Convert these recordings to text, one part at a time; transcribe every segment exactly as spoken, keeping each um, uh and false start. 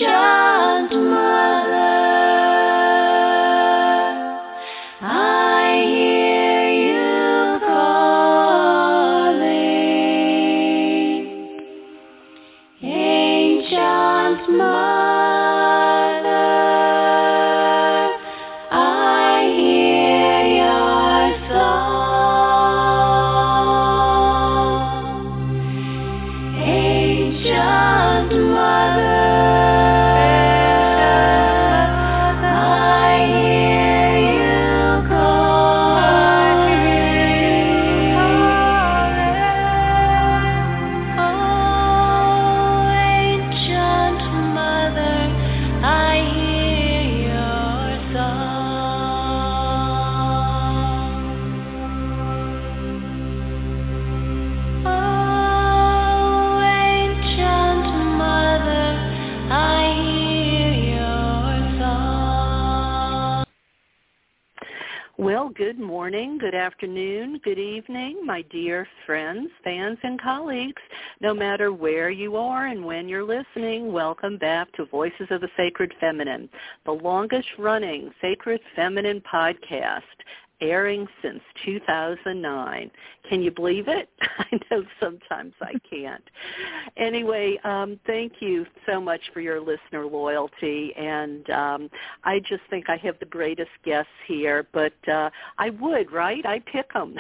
Well, good morning, good afternoon, good evening, my dear friends, fans, and colleagues. No matter where you are and when you're listening, welcome back to Voices of the Sacred Feminine, the longest-running Sacred Feminine podcast, airing since two thousand nine. Can you believe it? I know sometimes I can't. Anyway, um, thank you so much for your listener loyalty, and um, I just think I have the greatest guests here, but uh, I would, right? I pick them.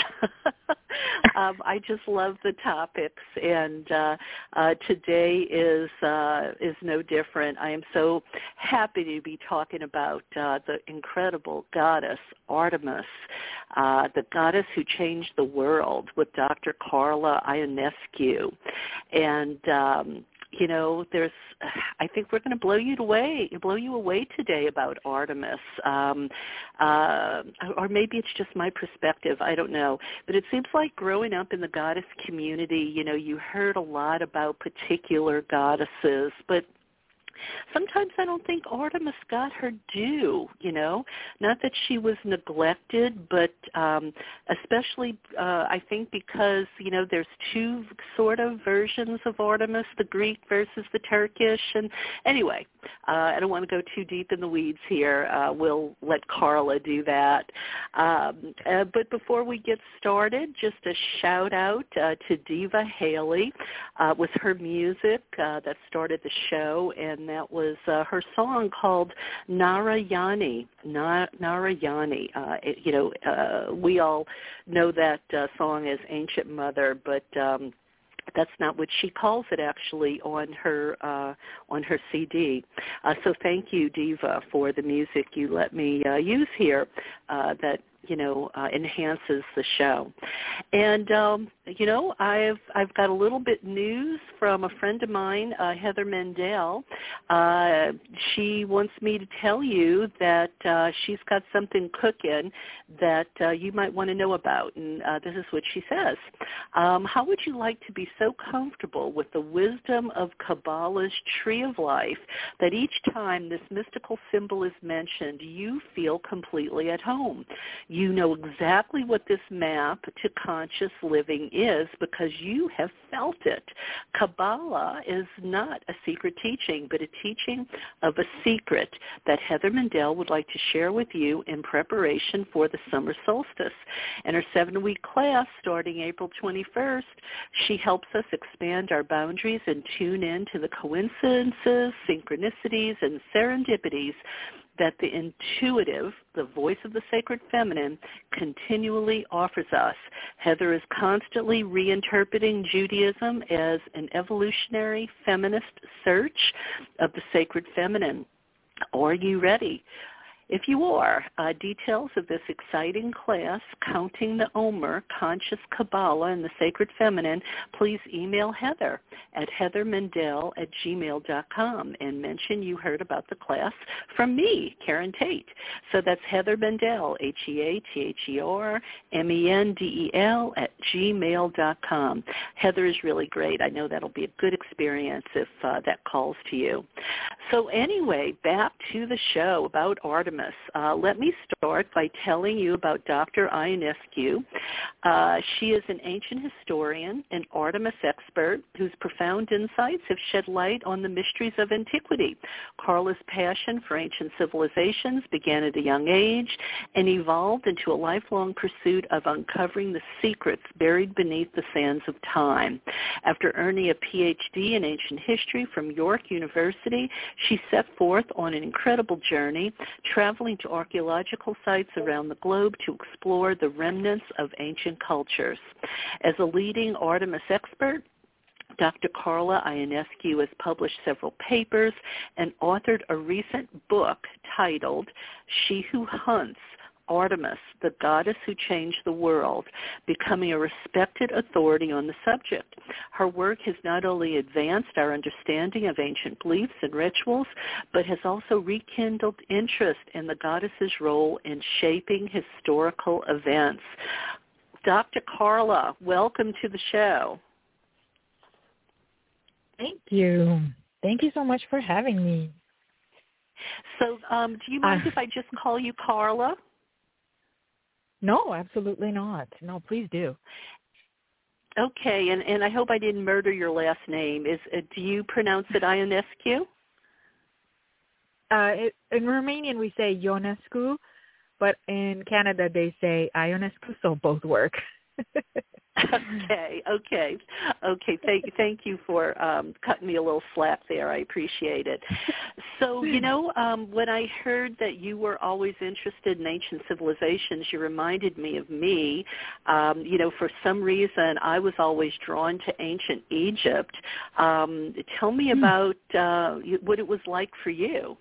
um, I just love the topics, and uh, uh, today is uh, is no different. I am so happy to be talking about uh, the incredible goddess Artemis, uh, the goddess who changed the world, with Doctor Carla Ionescu. And, um, you know, there's, I think we're going to blow you away, blow you away today about Artemis. Um, uh, or maybe it's just my perspective, I don't know. But it seems like growing up in the goddess community, you know, you heard a lot about particular goddesses, but sometimes I don't think Artemis got her due, you know. Not that she was neglected, but um, especially uh, I think because, you know, there's two sort of versions of Artemis, the Greek versus the Turkish. And anyway, uh, I don't want to go too deep in the weeds here. Uh, we'll let Carla do that. Um, uh, but before we get started, just a shout out uh, to Diva Haley uh, with her music uh, that started the show, and that was uh, her song called Narayani. Na- Narayani. Uh, it, you know, uh, we all know that uh, song as Ancient Mother, but um, that's not what she calls it actually on her uh, on her C D. Uh, so thank you, Diva, for the music you let me uh, use here. Uh, that you know, uh, enhances the show. And, um, you know, I've I've got a little bit news from a friend of mine, uh, Heather Mendel. Uh, she wants me to tell you that uh, she's got something cooking that uh, you might want to know about. And uh, this is what she says. Um, how would you like to be so comfortable with the wisdom of Kabbalah's Tree of Life that each time this mystical symbol is mentioned, you feel completely at home? You know exactly what this map to conscious living is because you have felt it. Kabbalah is not a secret teaching, but a teaching of a secret that Heather Mendel would like to share with you in preparation for the summer solstice. In her seven-week class starting April twenty-first, she helps us expand our boundaries and tune in to the coincidences, synchronicities, and serendipities that the intuitive, the voice of the sacred feminine, continually offers us. Heather is constantly reinterpreting Judaism as an evolutionary feminist search of the sacred feminine. Are you ready? If you are, uh, details of this exciting class, Counting the Omer, Conscious Kabbalah and the Sacred Feminine, please email Heather at heathermendel at gmail dot com and mention you heard about the class from me, Karen Tate. So that's Heather Mendel, H E A T H E R M E N D E L at gmail dot com. Heather is really great. I know that'll be a good experience if uh, that calls to you. So anyway, back to the show about Artemis. Artemis. Uh, let me start by telling you about Doctor Ionescu. Uh, she is an ancient historian, an Artemis expert, whose profound insights have shed light on the mysteries of antiquity. Carla's passion for ancient civilizations began at a young age and evolved into a lifelong pursuit of uncovering the secrets buried beneath the sands of time. After earning a P H D in ancient history from York University, she set forth on an incredible journey, traveling to archaeological sites around the globe to explore the remnants of ancient cultures. As a leading Artemis expert, Doctor Carla Ionescu has published several papers and authored a recent book titled She Who Hunts, Artemis, the Goddess Who Changed the World, becoming a respected authority on the subject. Her work has not only advanced our understanding of ancient beliefs and rituals, but has also rekindled interest in the goddess's role in shaping historical events. Doctor Carla, welcome to the show. Thank you. Thank you so much for having me. So um, do you mind uh, if I just call you Carla? No, absolutely not. No, please do. Okay, and, and I hope I didn't murder your last name. Is uh, do you pronounce it Ionescu? Uh, it, in Romanian, we say Ionescu, but in Canada, they say Ionescu, so both work. okay, okay, okay. Thank, thank you for um, cutting me a little slack there. I appreciate it. So, you know, um, when I heard that you were always interested in ancient civilizations, you reminded me of me. Um, you know, for some reason, I was always drawn to ancient Egypt. Um, tell me about uh, what it was like for you.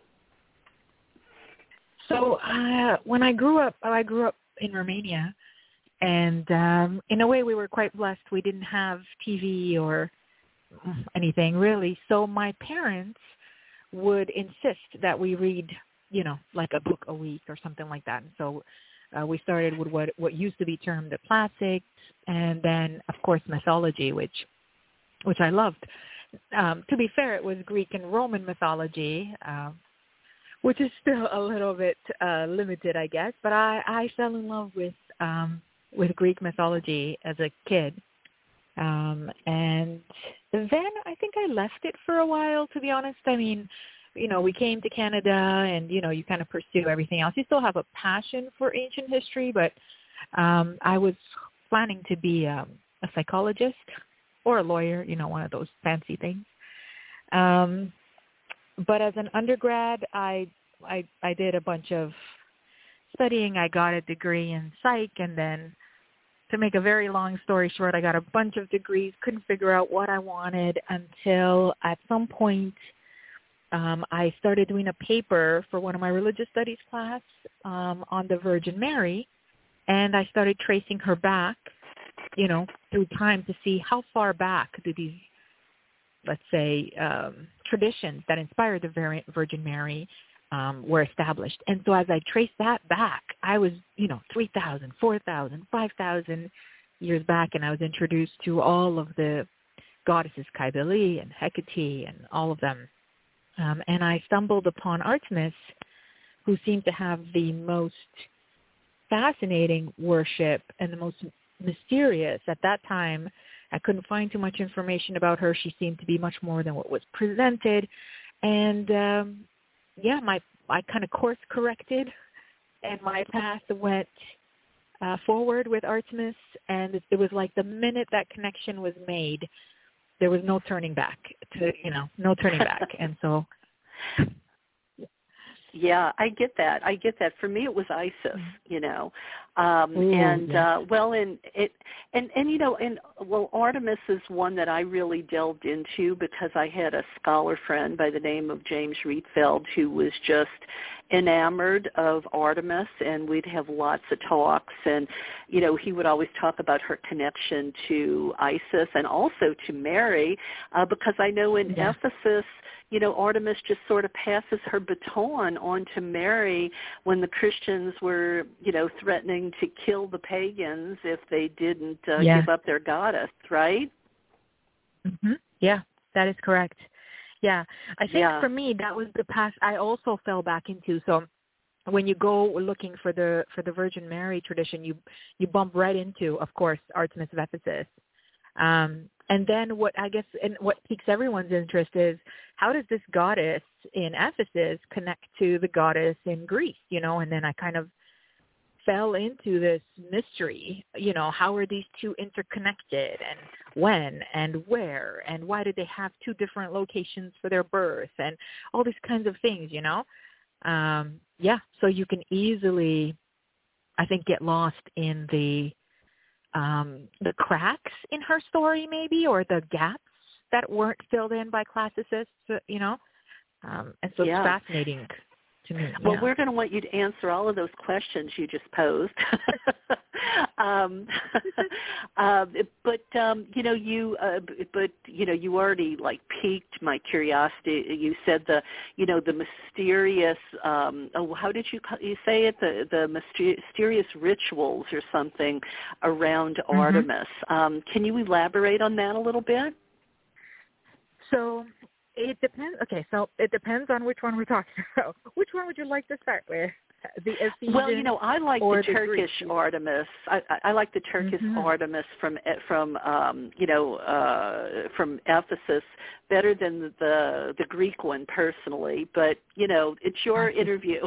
So, uh, when I grew up, I grew up in Romania. And um, in a way, we were quite blessed. We didn't have T V or anything, really. So my parents would insist that we read, you know, like a book a week or something like that. And so uh, we started with what, what used to be termed the classics, and then, of course, mythology, which which I loved. Um, to be fair, it was Greek and Roman mythology, uh, which is still a little bit uh, limited, I guess. But I, I fell in love with... Um, with Greek mythology as a kid. Um, and then I think I left it for a while, to be honest. I mean, you know, we came to Canada and, you know, you kind of pursue everything else. You still have a passion for ancient history, but um, I was planning to be um, a psychologist or a lawyer, you know, one of those fancy things. Um, but as an undergrad, I, I, I did a bunch of studying. I got a degree in psych, and then, to make a very long story short, I got a bunch of degrees, couldn't figure out what I wanted until at some point um, I started doing a paper for one of my religious studies class um, on the Virgin Mary, and I started tracing her back, you know, through time to see how far back do these, let's say, um, traditions that inspired the Virgin Mary Um, were established. And so as I traced that back, I was, you know, three thousand, four thousand, five thousand years back, and I was introduced to all of the goddesses, Cybele and Hecate and all of them. Um, and I stumbled upon Artemis, who seemed to have the most fascinating worship and the most mysterious. At that time, I couldn't find too much information about her. She seemed to be much more than what was presented. And, um, yeah, my I kind of course corrected, and my path went uh, forward with Artemis, and it, it was like the minute that connection was made, there was no turning back. To you know, no turning back, and so. Yeah, I get that. I get that. For me, it was Isis, you know, um, Ooh, and yeah. uh, well, and it, and and you know, and well, Artemis is one that I really delved into because I had a scholar friend by the name of James Rietveld who was just enamored of Artemis, and we'd have lots of talks, and you know, he would always talk about her connection to Isis and also to Mary, uh, because I know in yeah. Ephesus, you know, Artemis just sort of passes her baton on to Mary when the Christians were, you know, threatening to kill the pagans if they didn't uh, yeah. give up their goddess, right? Mm-hmm. Yeah, that is correct. Yeah, I think yeah. for me that was the path I also fell back into. So when you go looking for the for the Virgin Mary tradition, you you bump right into, of course, Artemis of Ephesus. Um, and then what I guess and what piques everyone's interest is, how does this goddess in Ephesus connect to the goddess in Greece? You know, and then I kind of fell into this mystery. You know, how are these two interconnected, and when and where, and why did they have two different locations for their birth, and all these kinds of things. You know. Um, yeah, so you can easily, I think, get lost in the um, the cracks in her story, maybe, or the gaps that weren't filled in by classicists, you know. Um, and so yeah. It's fascinating to me. Well, yeah. we're going to want you to answer all of those questions you just posed. um, uh, but um, you know, you uh, but you know, you already like piqued my curiosity. You said the you know the mysterious. Um, oh, how did you you say it? The the mysterious rituals or something around mm-hmm. Artemis. Um, can you elaborate on that a little bit? So. It depends. Okay, so it depends on which one we're talking about. Which one would you like to start with? The Ephesian well, you know, I like the, the Turkish Greek? Artemis. I, I, I like the Turkish mm-hmm. Artemis from from um, you know uh, from Ephesus better than the the Greek one personally. But you know, it's your interview.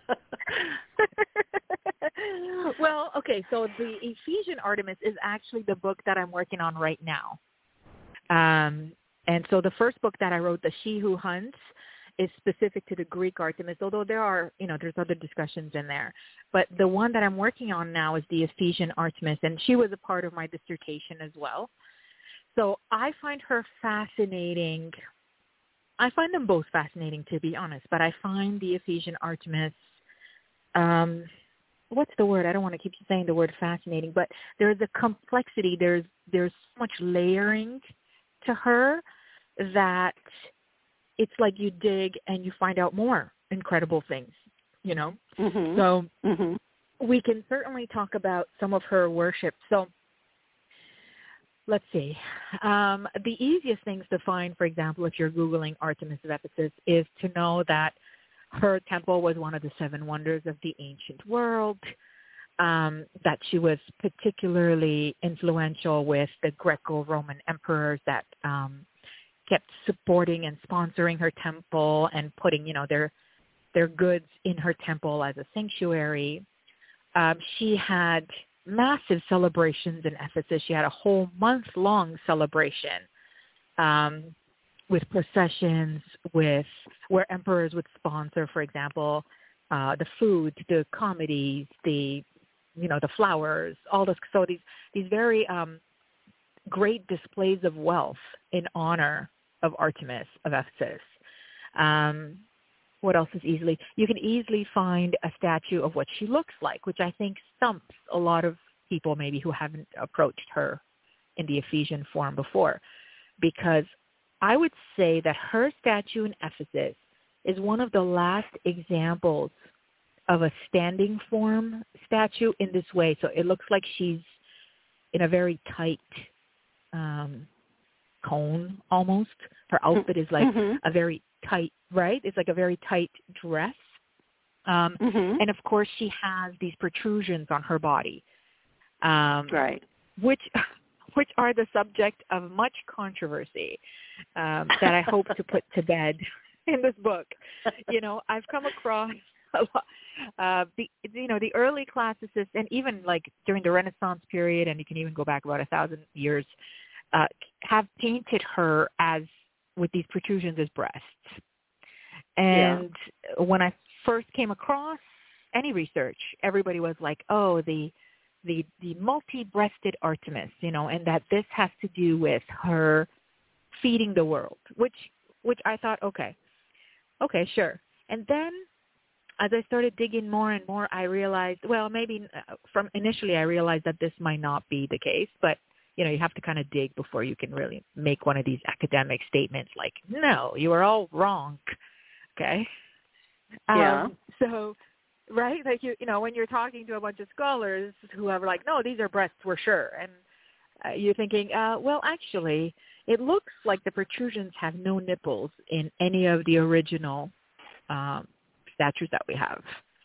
Well, okay, so the Ephesian Artemis is actually the book that I'm working on right now. Um. And so the first book that I wrote, The She Who Hunts, is specific to the Greek Artemis, although there are, you know, there's other discussions in there. But the one that I'm working on now is the Ephesian Artemis, and she was a part of my dissertation as well. So I find her fascinating. I find them both fascinating, to be honest, but I find the Ephesian Artemis, um, what's the word? I don't want to keep saying the word fascinating, but there's a complexity. There's there's so much layering to her that it's like you dig and you find out more incredible things, you know? Mm-hmm. So mm-hmm. we can certainly talk about some of her worship. So let's see. Um, the easiest things to find, for example, if you're Googling Artemis of Ephesus, is to know that her temple was one of the seven wonders of the ancient world. Um, that she was particularly influential with the Greco-Roman emperors that um, kept supporting and sponsoring her temple and putting, you know, their their goods in her temple as a sanctuary. Um, she had massive celebrations in Ephesus. She had a whole month-long celebration um, with processions, with where emperors would sponsor, for example, uh, the food, the comedies, the you know, the flowers, all this. So these, these very um, great displays of wealth in honor of Artemis of Ephesus. Um, what else is easily? You can easily find a statue of what she looks like, which I think stumps a lot of people maybe who haven't approached her in the Ephesian form before, because I would say that her statue in Ephesus is one of the last examples of a standing form statue in this way. So it looks like she's in a very tight um, cone almost. Her outfit is like mm-hmm. a very tight, right? It's like a very tight dress. Um, mm-hmm. And, of course, she has these protrusions on her body. Um, right. Which which are the subject of much controversy um, that I hope to put to bed in this book. You know, I've come across a lot. Uh, the you know the early classicists, and even like during the Renaissance period, and you can even go back about a thousand years, uh, have painted her as with these protrusions as breasts. And yeah. when I first came across any research, everybody was like, "Oh, the the the multi-breasted Artemis," you know, and that this has to do with her feeding the world, which which I thought, okay, okay, sure, and then. As I started digging more and more, I realized, well, maybe from initially I realized that this might not be the case, but, you know, you have to kind of dig before you can really make one of these academic statements like, no, you are all wrong, okay? Yeah. Um, so, right, like, you you know, when you're talking to a bunch of scholars who are like, no, these are breasts, we're sure, and uh, you're thinking, uh, well, actually, it looks like the protrusions have no nipples in any of the original um statues that we have.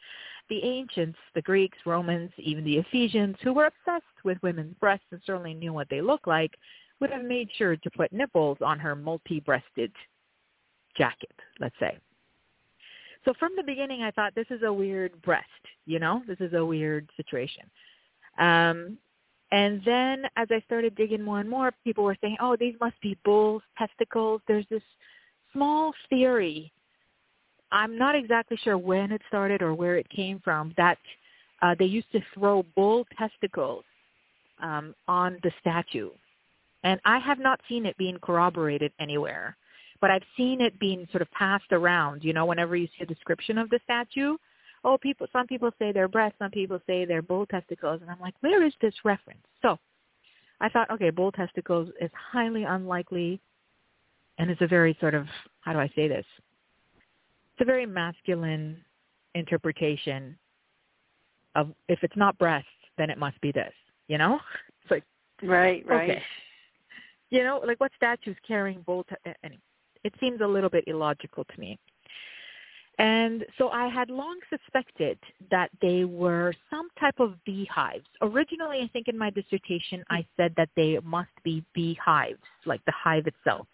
the ancients, the Greeks, Romans, even the Ephesians, who were obsessed with women's breasts and certainly knew what they look like, would have made sure to put nipples on her multi-breasted jacket, let's say. So from the beginning, I thought this is a weird breast, you know, this is a weird situation. Um, and then as I started digging more and more, people were saying, oh, these must be bull testicles. There's this small theory. I'm not exactly sure when it started or where it came from, that uh, they used to throw bull testicles um, on the statue. And I have not seen it being corroborated anywhere. But I've seen it being sort of passed around, you know, whenever you see a description of the statue. Oh, people, some people say they're breasts, some people say they're bull testicles. And I'm like, where is this reference? So I thought, okay, bull testicles is highly unlikely. And it's a very sort of, how do I say this? It's a very masculine interpretation of, if it's not breasts, then it must be this, you know? It's like, right, right. Okay. You know, like what statue's carrying bull te- anyway. It seems a little bit illogical to me. And so I had long suspected that they were some type of beehives. Originally, I think in my dissertation, I said that they must be beehives, like the hive itself.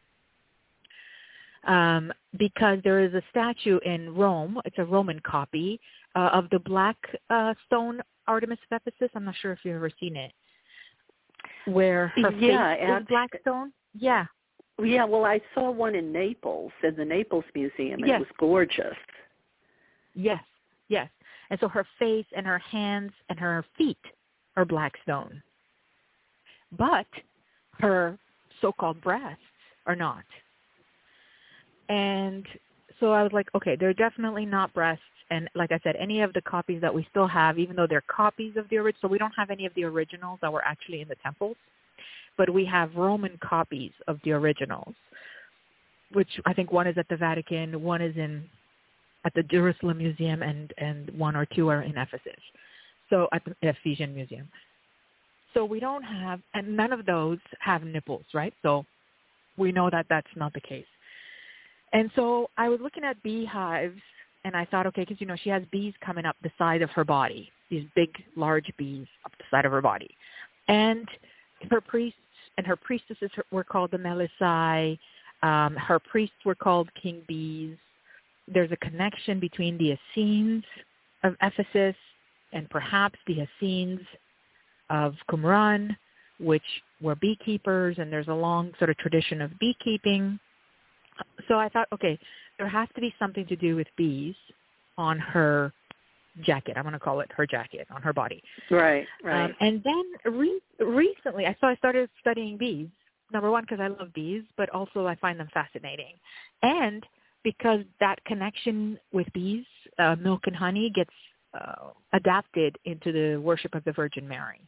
Um, because there is a statue in Rome, it's a Roman copy, uh, of the black uh, stone Artemis of Ephesus. I'm not sure if you've ever seen it. Where her yeah, face is black stone. Yeah. Yeah, well, I saw one in Naples, in the Naples Museum, and yes. it was gorgeous. Yes, yes. And so her face and her hands and her feet are black stone. But her so-called breasts are not. And so I was like, okay, they're definitely not breasts. And like I said, any of the copies that we still have, even though they're copies of the original, so we don't have any of the originals that were actually in the temples. But we have Roman copies of the originals, which I think one is at the Vatican, one is in at the Jerusalem Museum, and, and one or two are in Ephesus, so at the Ephesian Museum. So we don't have, and none of those have nipples, right? So we know that that's not the case. And so I was looking at beehives, and I thought, okay, because, you know, she has bees coming up the side of her body, these big, large bees up the side of her body. And her priests and her priestesses were called the Melissae. Um, her priests were called king bees. There's a connection between the Essenes of Ephesus and perhaps the Essenes of Qumran, which were beekeepers, and there's a long sort of tradition of beekeeping. So I thought, okay, there has to be something to do with bees on her jacket. I'm going to call it her jacket on her body. Right, right. Um, and then re- recently, I so I started studying bees. Number one, because I love bees, but also I find them fascinating, and because that connection with bees, uh, milk and honey, gets uh, adapted into the worship of the Virgin Mary.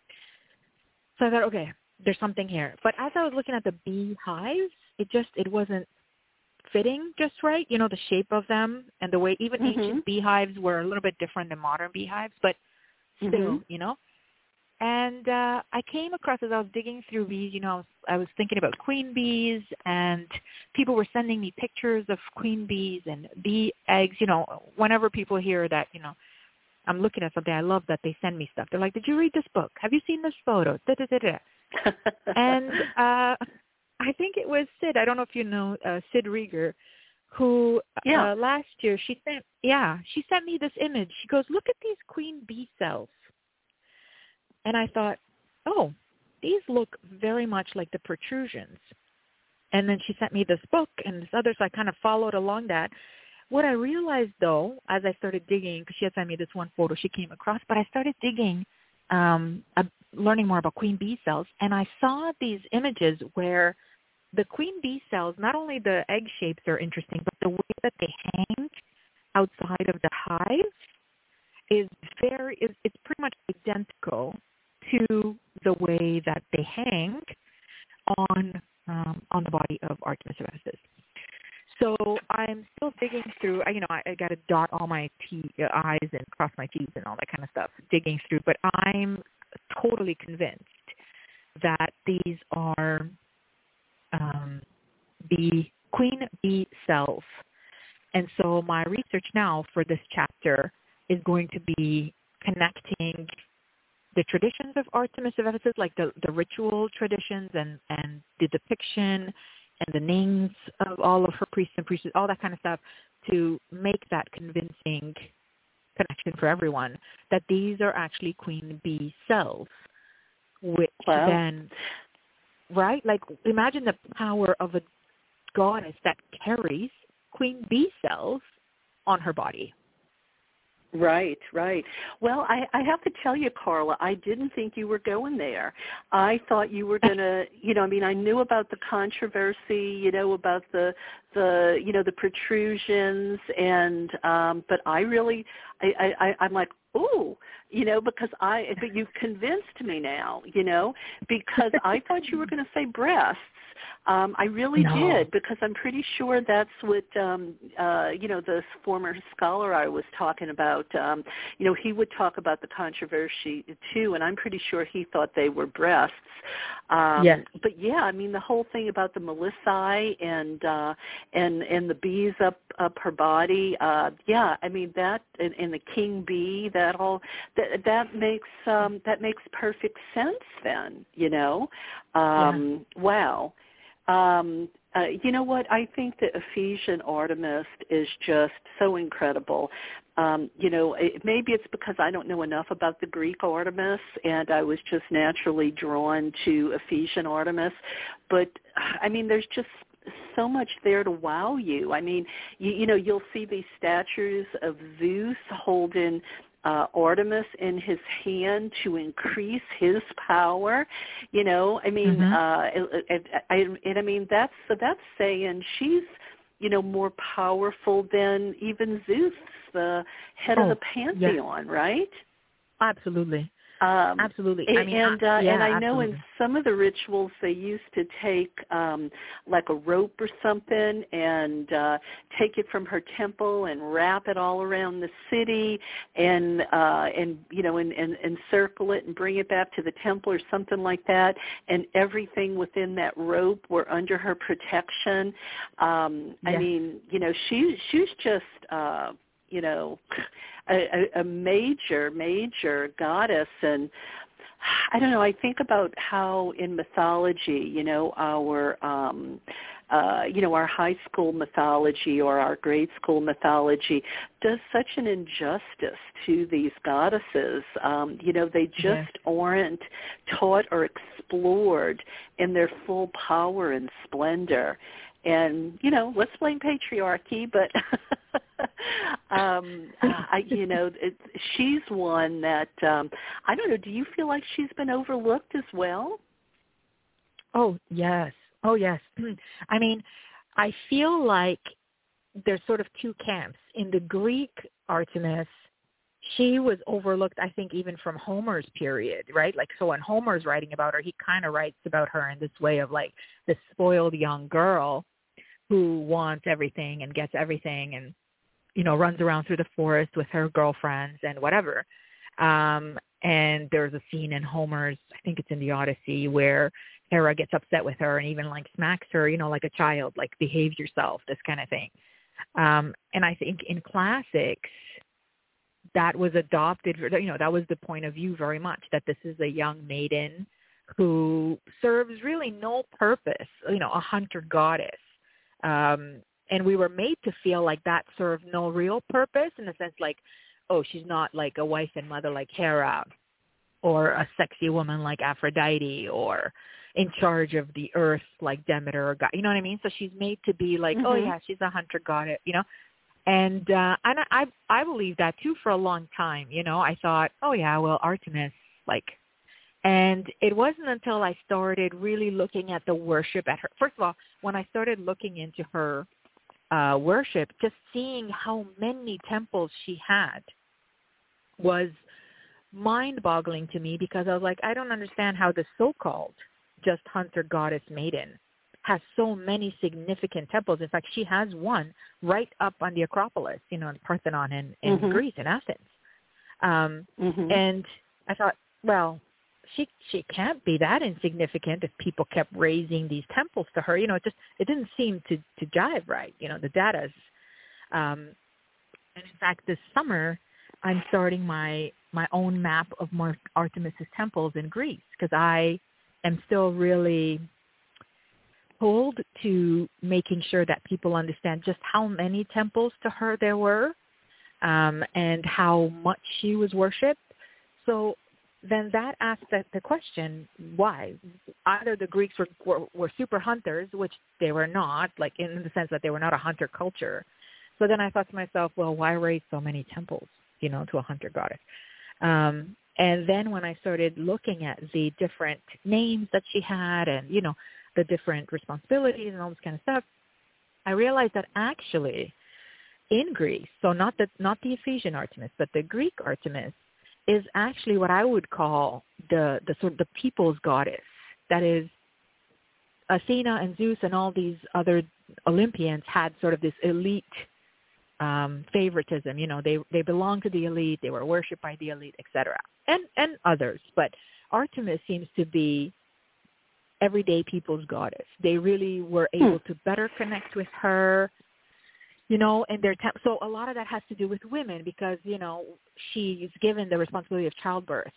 So I thought, okay, there's something here. But as I was looking at the beehives, it just it wasn't fitting just right, you know, the shape of them and the way even mm-hmm. ancient beehives were a little bit different than modern beehives, but still, mm-hmm. you know. And uh, I came across, as I was digging through bees, you know, I was, I was thinking about queen bees, and people were sending me pictures of queen bees and bee eggs. You know, whenever people hear that, you know, I'm looking at something, I love that they send me stuff. They're like, did you read this book? Have you seen this photo? Da, da, da, da. And uh, I think it was Sid. I don't know if you know uh, Sid Rieger, who yeah. uh, last year she sent, yeah, she sent me this image. She goes, look at these queen bee cells. And I thought, oh, these look very much like the protrusions. And then she sent me this book and this other, so I kind of followed along that. What I realized, though, as I started digging, because she had sent me this one photo she came across, but I started digging, um, uh, learning more about queen bee cells, and I saw these images where the queen bee cells, not only the egg shapes are interesting, but the way that they hang outside of the hive is very, is, it's pretty much identical to the way that they hang on um, on the body of Artemis of Ephesus. So I'm still digging through. You know, I, I got to dot all my T, uh, I's and cross my T's and all that kind of stuff, digging through. But I'm totally convinced that these are um, bee queen bee cells. And so my research now for this chapter is going to be connecting the traditions of Artemis of Ephesus, like the, the ritual traditions and, and the depiction and the names of all of her priests and priestesses, all that kind of stuff, to make that convincing connection for everyone that these are actually queen bee cells, which wow. then, right? Like imagine the power of a goddess that carries queen bee cells on her body. Right, right. Well, I, I have to tell you, Carla, I didn't think you were going there. I thought you were going to, you know, I mean, I knew about the controversy, you know, about the, the you know, the protrusions, and, um, but I really, I, I, I'm like, ooh, you know, because I, but you've convinced me now, you know, because I thought you were going to say breasts. Um, I really no. did, because I'm pretty sure that's what, um, uh, you know, the former scholar I was talking about, um, you know, he would talk about the controversy too, and I'm pretty sure he thought they were breasts. Um, yes. But yeah, I mean, the whole thing about the melissae and uh, and and the bees up up her body, uh, yeah, I mean that, and, and the king bee, that all that that makes um, that makes perfect sense. Then, you know, um, yeah. Wow. Um, uh, you know what? I think the Ephesian Artemis is just so incredible. Um, you know, it, maybe it's because I don't know enough about the Greek Artemis, and I was just naturally drawn to Ephesian Artemis. But, I mean, there's just so much there to wow you. I mean, you, you know, you'll see these statues of Zeus holding Uh, Artemis in his hand to increase his power, you know. I mean, mm-hmm. uh, it, it, I, and I mean that's that's saying she's, you know, more powerful than even Zeus, the head oh, of the pantheon, yes. right? Absolutely. Um, absolutely. And, I mean, and, uh, yeah, and I absolutely. know in some of the rituals they used to take um, like a rope or something and uh, take it from her temple and wrap it all around the city and uh, and you know and, and encircle it and bring it back to the temple or something like that. And everything within that rope were under her protection. Um, yes. I mean, you know, she she's just. Uh, you know, a, a major, major goddess. And I don't know, I think about how in mythology, you know, our, um, uh, you know, our high school mythology or our grade school mythology does such an injustice to these goddesses. Um, you know, they just yeah. aren't taught or explored in their full power and splendor. And, you know, let's blame patriarchy, but, um, I, you know, it, she's one that, um, I don't know, do you feel like she's been overlooked as well? Oh, yes. Oh, yes. I mean, I feel like there's sort of two camps. In the Greek Artemis, she was overlooked, I think, even from Homer's period, right? Like, so when Homer's writing about her, he kind of writes about her in this way of, like, the spoiled young girl who wants everything and gets everything and, you know, runs around through the forest with her girlfriends and whatever. Um, and there's a scene in Homer's, I think it's in the Odyssey, where Hera gets upset with her and even, like, smacks her, you know, like a child, like, behave yourself, this kind of thing. Um, and I think in classics, that was adopted, you know, that was the point of view very much, that this is a young maiden who serves really no purpose, you know, a hunter goddess. Um, and we were made to feel like that served no real purpose, in the sense like, oh, she's not like a wife and mother like Hera, or a sexy woman like Aphrodite, or in charge of the earth like Demeter, or God, you know what I mean? So she's made to be like, mm-hmm. oh yeah, she's a hunter goddess, you know? And, uh, and I, I believed that too for a long time, you know? I thought, oh yeah, well, Artemis, like, and it wasn't until I started really looking at the worship at her. First of all, when I started looking into her uh, worship, just seeing how many temples she had was mind-boggling to me, because I was like, I don't understand how the so-called just hunter goddess maiden has so many significant temples. In fact, she has one right up on the Acropolis, you know, in Parthenon in, in mm-hmm. Greece, in Athens. Um, mm-hmm. And I thought, well, she she can't be that insignificant if people kept raising these temples to her. You know, it just it didn't seem to, to jive right. You know, the data's. Um, and in fact, this summer, I'm starting my my own map of Mar- Artemis's temples in Greece, because I am still really pulled to making sure that people understand just how many temples to her there were, um, and how much she was worshipped. So then that asks the, the question, why? Either the Greeks were, were, were super hunters, which they were not, like in the sense that they were not a hunter culture. So then I thought to myself, well, why raise so many temples, you know, to a hunter goddess? Um, and then when I started looking at the different names that she had and, you know, the different responsibilities and all this kind of stuff, I realized that actually in Greece, so not the, not the Ephesian Artemis, but the Greek Artemis, is actually what I would call the, the sort of the people's goddess. That is, Athena and Zeus and all these other Olympians had sort of this elite um, favoritism. You know, they they belonged to the elite, they were worshipped by the elite, et cetera, and and others. But Artemis seems to be everyday people's goddess. They really were able to better connect with her. You know, and their temp- so a lot of that has to do with women, because, you know, she's given the responsibility of childbirth.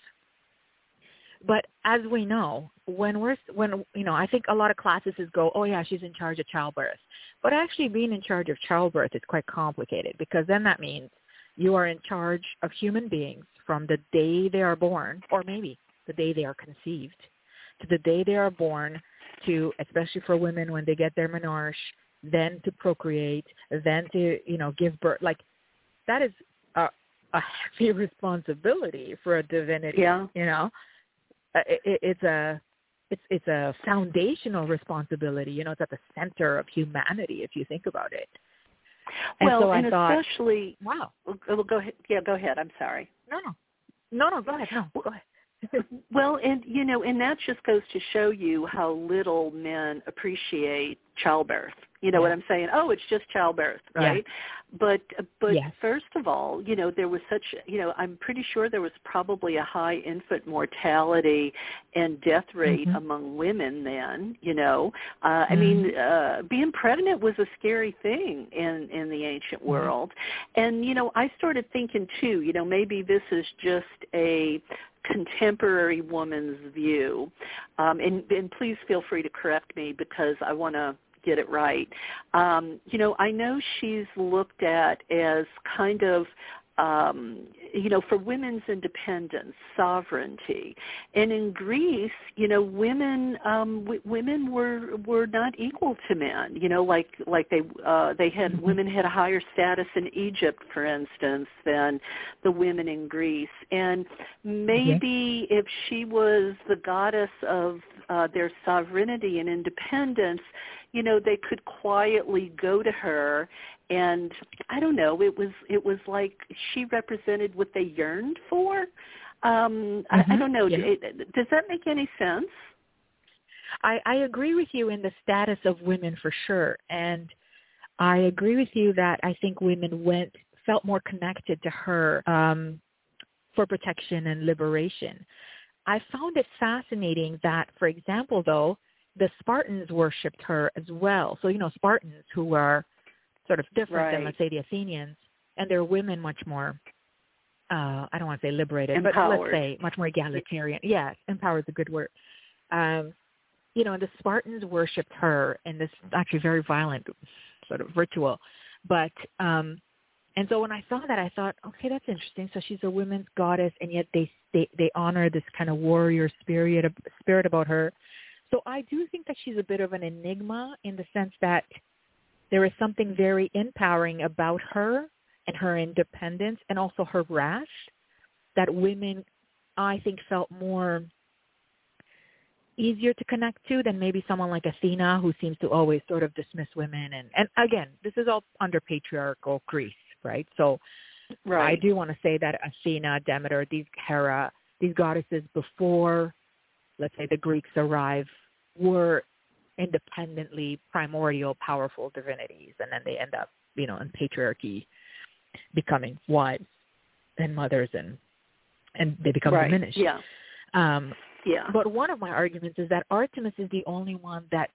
But as we know, when we're, when, you know, I think a lot of classicists go, oh, yeah, she's in charge of childbirth. But actually being in charge of childbirth is quite complicated, because then that means you are in charge of human beings from the day they are born, or maybe the day they are conceived, to the day they are born, to, especially for women when they get their menarche, then to procreate, then to, you know, give birth. Like, that is a, a heavy responsibility for a divinity. Yeah. You know, it, it, it's a it's it's a foundational responsibility. You know, it's at the center of humanity if you think about it. And well, so I and thought, especially, wow. Well, go ahead. Yeah, go ahead. I'm sorry. No, no, no, no. Go ahead. No, go ahead. Well, and, you know, and that just goes to show you how little men appreciate childbirth. You know yeah. what I'm saying? Oh, it's just childbirth, right? Yeah. But but yes. first of all, you know, there was such, you know, I'm pretty sure there was probably a high infant mortality and death rate mm-hmm. among women then, you know. Uh, mm-hmm. I mean, uh, being pregnant was a scary thing in, in the ancient mm-hmm. world. And, you know, I started thinking, too, you know, maybe this is just a contemporary woman's view. Um, and, and please feel free to correct me, because I want to get it right. Um, you know, I know she's looked at as kind of, um, you know, for women's independence, sovereignty. And in Greece, you know, women um, w- women were were not equal to men. You know, like like they uh, they had mm-hmm. women had a higher status in Egypt, for instance, than the women in Greece. And maybe yeah. if she was the goddess of uh, their sovereignty and independence, you know, they could quietly go to her, and I don't know, it was it was like she represented what they yearned for. Um, mm-hmm. I, I don't know. Yeah. It, does that make any sense? I, I agree with you in the status of women for sure, and I agree with you that I think women went felt more connected to her um, for protection and liberation. I found it fascinating that, for example, though, the Spartans worshipped her as well. So, you know, Spartans who are sort of different right. than, let's say, the Athenians, and they're women much more, uh, I don't want to say liberated, empowered. But let's say much more egalitarian. Yes, empowered is a good word. Um, you know, and the Spartans worshipped her in this actually very violent sort of ritual. But, um, and so when I saw that, I thought, okay, that's interesting. So she's a women's goddess, and yet they they, they honor this kind of warrior spirit, spirit about her. So I do think that she's a bit of an enigma in the sense that there is something very empowering about her and her independence, and also her wrath, that women, I think, felt more easier to connect to than maybe someone like Athena, who seems to always sort of dismiss women. And, and again, this is all under patriarchal Greece, right? So right. I do want to say that Athena, Demeter, these Hera, these goddesses before, let's say, the Greeks arrive, were independently primordial, powerful divinities, and then they end up, you know, in patriarchy, becoming wives and mothers, and and they become right. diminished. Yeah. Um, yeah. But one of my arguments is that Artemis is the only one that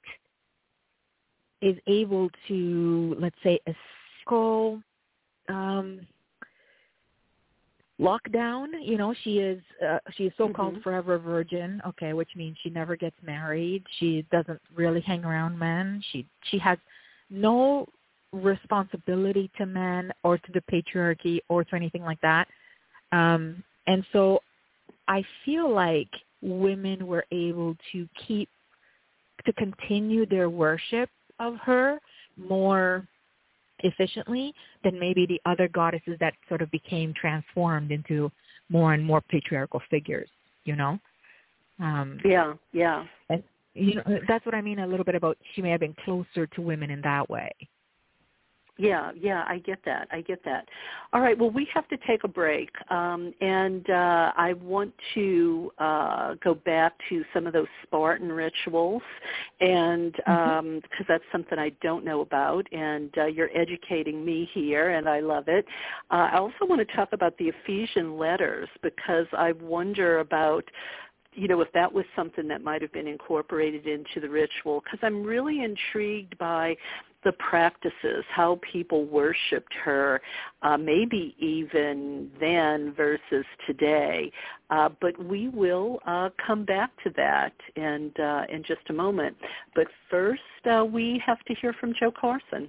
is able to, let's say, esco, um, lockdown. You know, she is uh, she is so-called mm-hmm. forever virgin, okay, which means she never gets married. She doesn't really hang around men. She she has no responsibility to men or to the patriarchy or to anything like that. Um, and so I feel like women were able to keep, to continue their worship of her more efficiently than maybe the other goddesses that sort of became transformed into more and more patriarchal figures, you know? Um, yeah, yeah. And, you know, that's what I mean a little bit about she may have been closer to women in that way. Yeah, yeah, I get that. I get that. All right, well, we have to take a break, um, and uh, I want to uh, go back to some of those Spartan rituals, and um, Mm-hmm. because that's something I don't know about, and uh, you're educating me here, and I love it. Uh, I also want to talk about the Ephesian letters, because I wonder about, you know, if that was something that might have been incorporated into the ritual, because I'm really intrigued by the practices, how people worshipped her, uh, maybe even then versus today. Uh, but we will uh, come back to that in, uh, in just a moment. But first, uh, we have to hear from Joe Carson.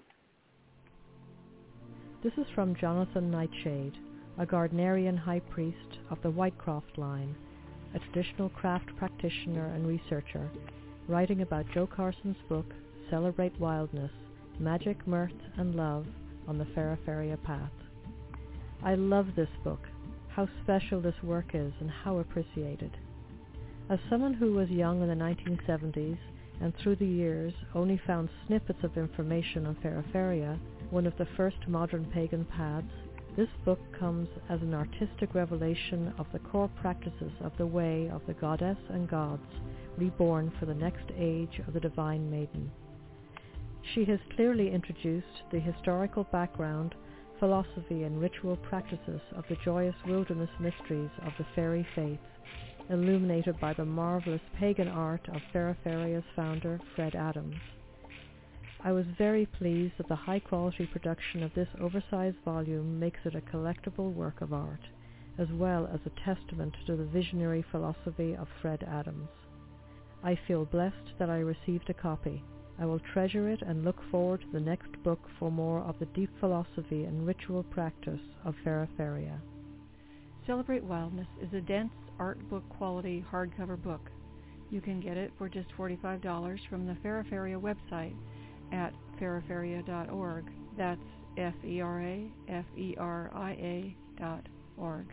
This is from Jonathan Nightshade, a Gardnerian high priest of the Whitecroft line, a traditional craft practitioner and researcher, writing about Joe Carson's book, Celebrate Wildness, Magic, Mirth, and Love on the Feraferia Path. I love this book, how special this work is and how appreciated. As someone who was young in the nineteen seventies and through the years only found snippets of information on Feraferia, one of the first modern pagan paths, this book comes as an artistic revelation of the core practices of the way of the goddess and gods reborn for the next age of the Divine Maiden. She has clearly introduced the historical background, philosophy and ritual practices of the joyous wilderness mysteries of the fairy faith, illuminated by the marvelous pagan art of Feraferia's founder, Fred Adams. I was very pleased that the high-quality production of this oversized volume makes it a collectible work of art, as well as a testament to the visionary philosophy of Fred Adams. I feel blessed that I received a copy. I will treasure it and look forward to the next book for more of the deep philosophy and ritual practice of Feraferia. Celebrate Wildness is a dense art book quality hardcover book. You can get it for just forty-five dollars from the Feraferia website at feraferia dot org. That's F E R A F E R I A dot org.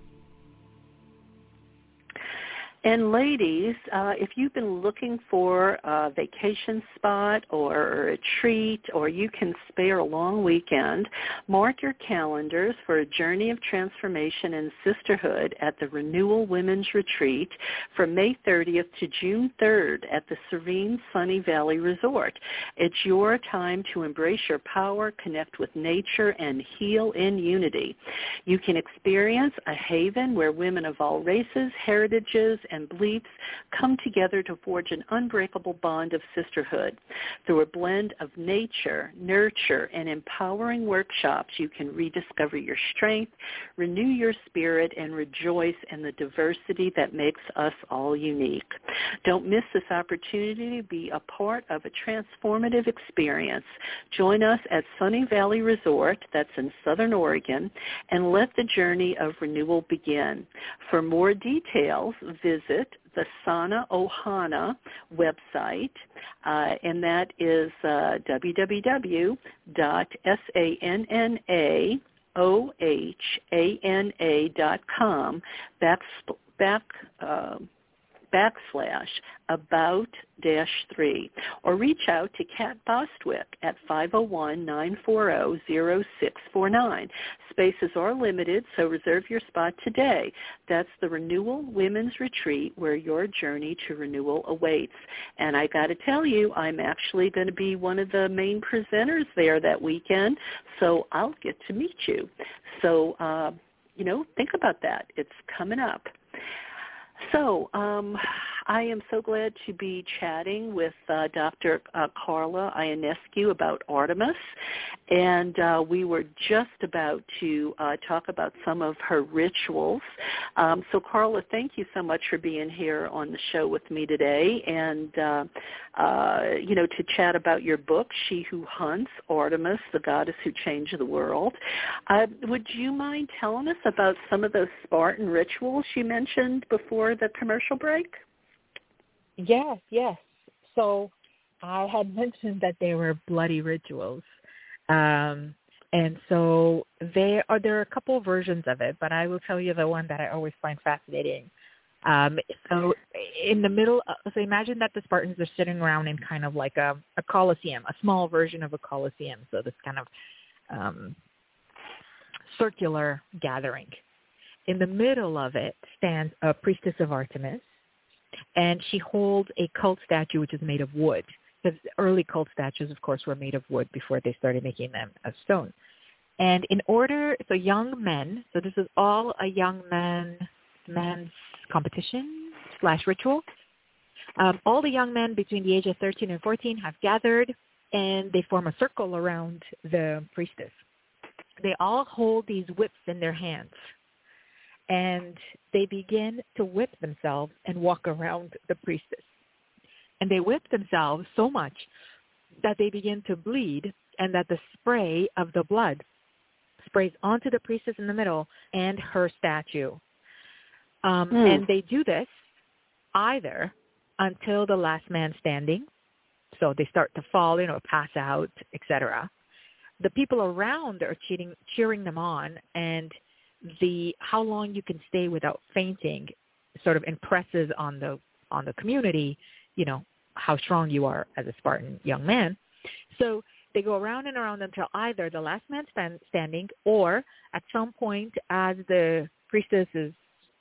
And ladies, uh, if you've been looking for a vacation spot or a retreat, or you can spare a long weekend, mark your calendars for a journey of transformation and sisterhood at the Renewal Women's Retreat from May thirtieth to June third at the serene Sunny Valley Resort. It's your time to embrace your power, connect with nature, and heal in unity. You can experience a haven where women of all races, heritages, and beliefs come together to forge an unbreakable bond of sisterhood. Through a blend of nature, nurture, and empowering workshops, you can rediscover your strength, renew your spirit, and rejoice in the diversity that makes us all unique. Don't miss this opportunity to be a part of a transformative experience. Join us at Sunny Valley Resort, that's in Southern Oregon, and let the journey of renewal begin. For more details, visit the Sana Ohana website, uh, and that is uh, w w w dot sanna o h a n a dot com back, back, uh, backslash about dash three, or reach out to Kat Bostwick at five oh one, nine four oh, oh six four nine. Spaces are limited, so reserve your spot today. That's the Renewal Women's Retreat, where your journey to renewal awaits. And I got to tell you, I'm actually going to be one of the main presenters there that weekend, so I'll get to meet you. So, uh, you know, think about that. It's coming up. So um, I am so glad to be chatting with uh, Doctor Uh, Carla Ionescu about Artemis, and uh, we were just about to uh, talk about some of her rituals. Um, so Carla, thank you so much for being here on the show with me today, and uh, uh, you know, to chat about your book, She Who Hunts, Artemis, the Goddess Who Changed the World. Uh, would you mind telling us about some of those Spartan rituals you mentioned before the commercial break? Yes, yes. So I had mentioned that they were bloody rituals. Um, and so they are, there are a couple of versions of it, but I will tell you the one that I always find fascinating. Um, so in the middle, so imagine that the Spartans are sitting around in kind of like a, a Colosseum, a small version of a Colosseum. So this kind of um, circular gathering. In the middle of it stands a priestess of Artemis, and she holds a cult statue which is made of wood. Because early cult statues, of course, were made of wood before they started making them of stone. And in order, so young men, so this is all a young man, man's competition slash ritual. Um, all the young men between the age of thirteen and fourteen have gathered, and they form a circle around the priestess. They all hold these whips in their hands, and they begin to whip themselves and walk around the priestess. And they whip themselves so much that they begin to bleed, and that the spray of the blood sprays onto the priestess in the middle and her statue. Um, mm. And they do this either until the last man standing, so they start to fall, you know, pass out, et cetera. The people around are cheating, cheering them on, and the how long you can stay without fainting sort of impresses on the on the community, you know, how strong you are as a Spartan young man. So they go around and around until either the last man stand, standing, or at some point as the priestess is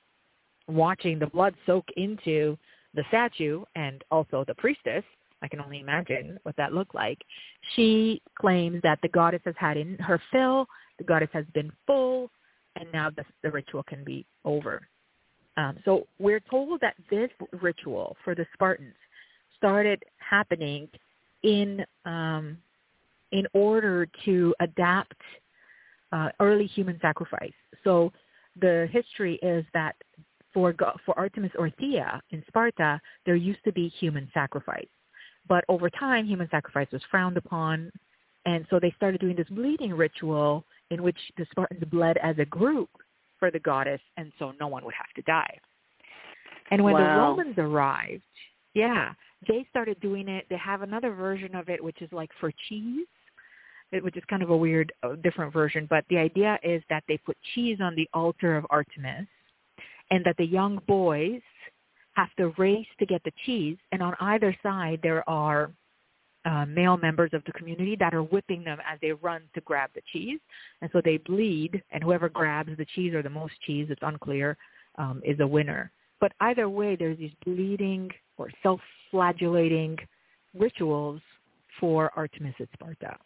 watching the blood soak into the statue and also the priestess, I can only imagine what that looked like, she claims that the goddess has had in her fill, the goddess has been full, and now the, the ritual can be over. Um, so we're told that this ritual for the Spartans started happening in um, in order to adapt uh, early human sacrifice. So the history is that for for Artemis or Thea in Sparta, there used to be human sacrifice. But over time, human sacrifice was frowned upon, and so they started doing this bleeding ritual in which the Spartans bled as a group for the goddess, and so no one would have to die. And when wow. the Romans arrived, yeah, they started doing it. They have another version of it, which is like for cheese, which is kind of a weird, uh, different version. But the idea is that they put cheese on the altar of Artemis, and that the young boys have to race to get the cheese. And on either side, there are uh, male members of the community that are whipping them as they run to grab the cheese. And so they bleed, and whoever grabs the cheese or the most cheese, it's unclear, um, is a winner. But either way, there's these bleeding or self-flagellating rituals for Artemis at Sparta.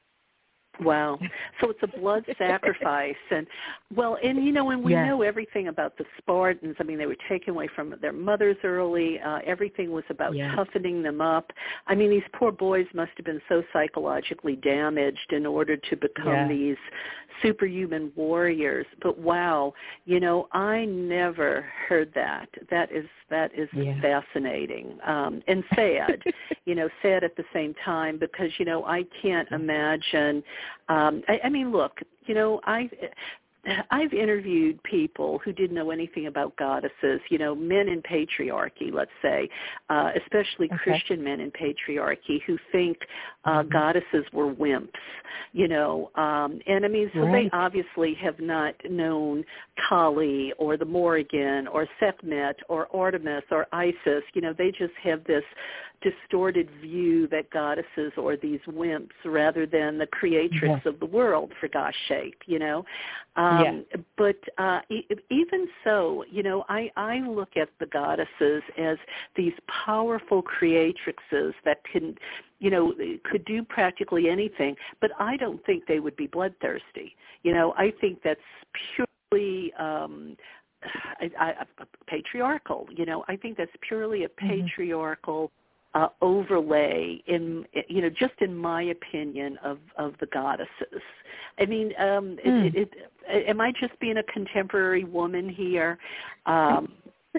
Wow. So it's a blood sacrifice. And, well, and, you know, and we yes. know everything about the Spartans. I mean, they were taken away from their mothers early. Uh, everything was about yes. toughening them up. I mean, these poor boys must have been so psychologically damaged in order to become yes. these superhuman warriors. But, wow, you know, I never heard that. That is that is yeah. fascinating um, and sad, you know, sad at the same time because, you know, I can't imagine. Um, I, I mean, look, you know, I, I've interviewed people who didn't know anything about goddesses, you know, men in patriarchy, let's say, uh, especially okay. Christian men in patriarchy who think uh, mm-hmm. goddesses were wimps, you know. Um, and, I mean, so right. they obviously have not known Kali or the Morrigan or Sekhmet or Artemis or Isis. You know, they just have this distorted view that goddesses are these wimps rather than the creatrix yeah. of the world, for gosh sake, you know. Um, yeah. But uh, e- even so, you know, I, I look at the goddesses as these powerful creatrixes that can, you know, could do practically anything, but I don't think they would be bloodthirsty. You know, I think that's purely um, I, I, patriarchal. You know, I think that's purely a Mm-hmm. patriarchal uh, overlay in, you know, just in my opinion of, of the goddesses. I mean, um, Mm. it, it, it, am I just being a contemporary woman here? Um,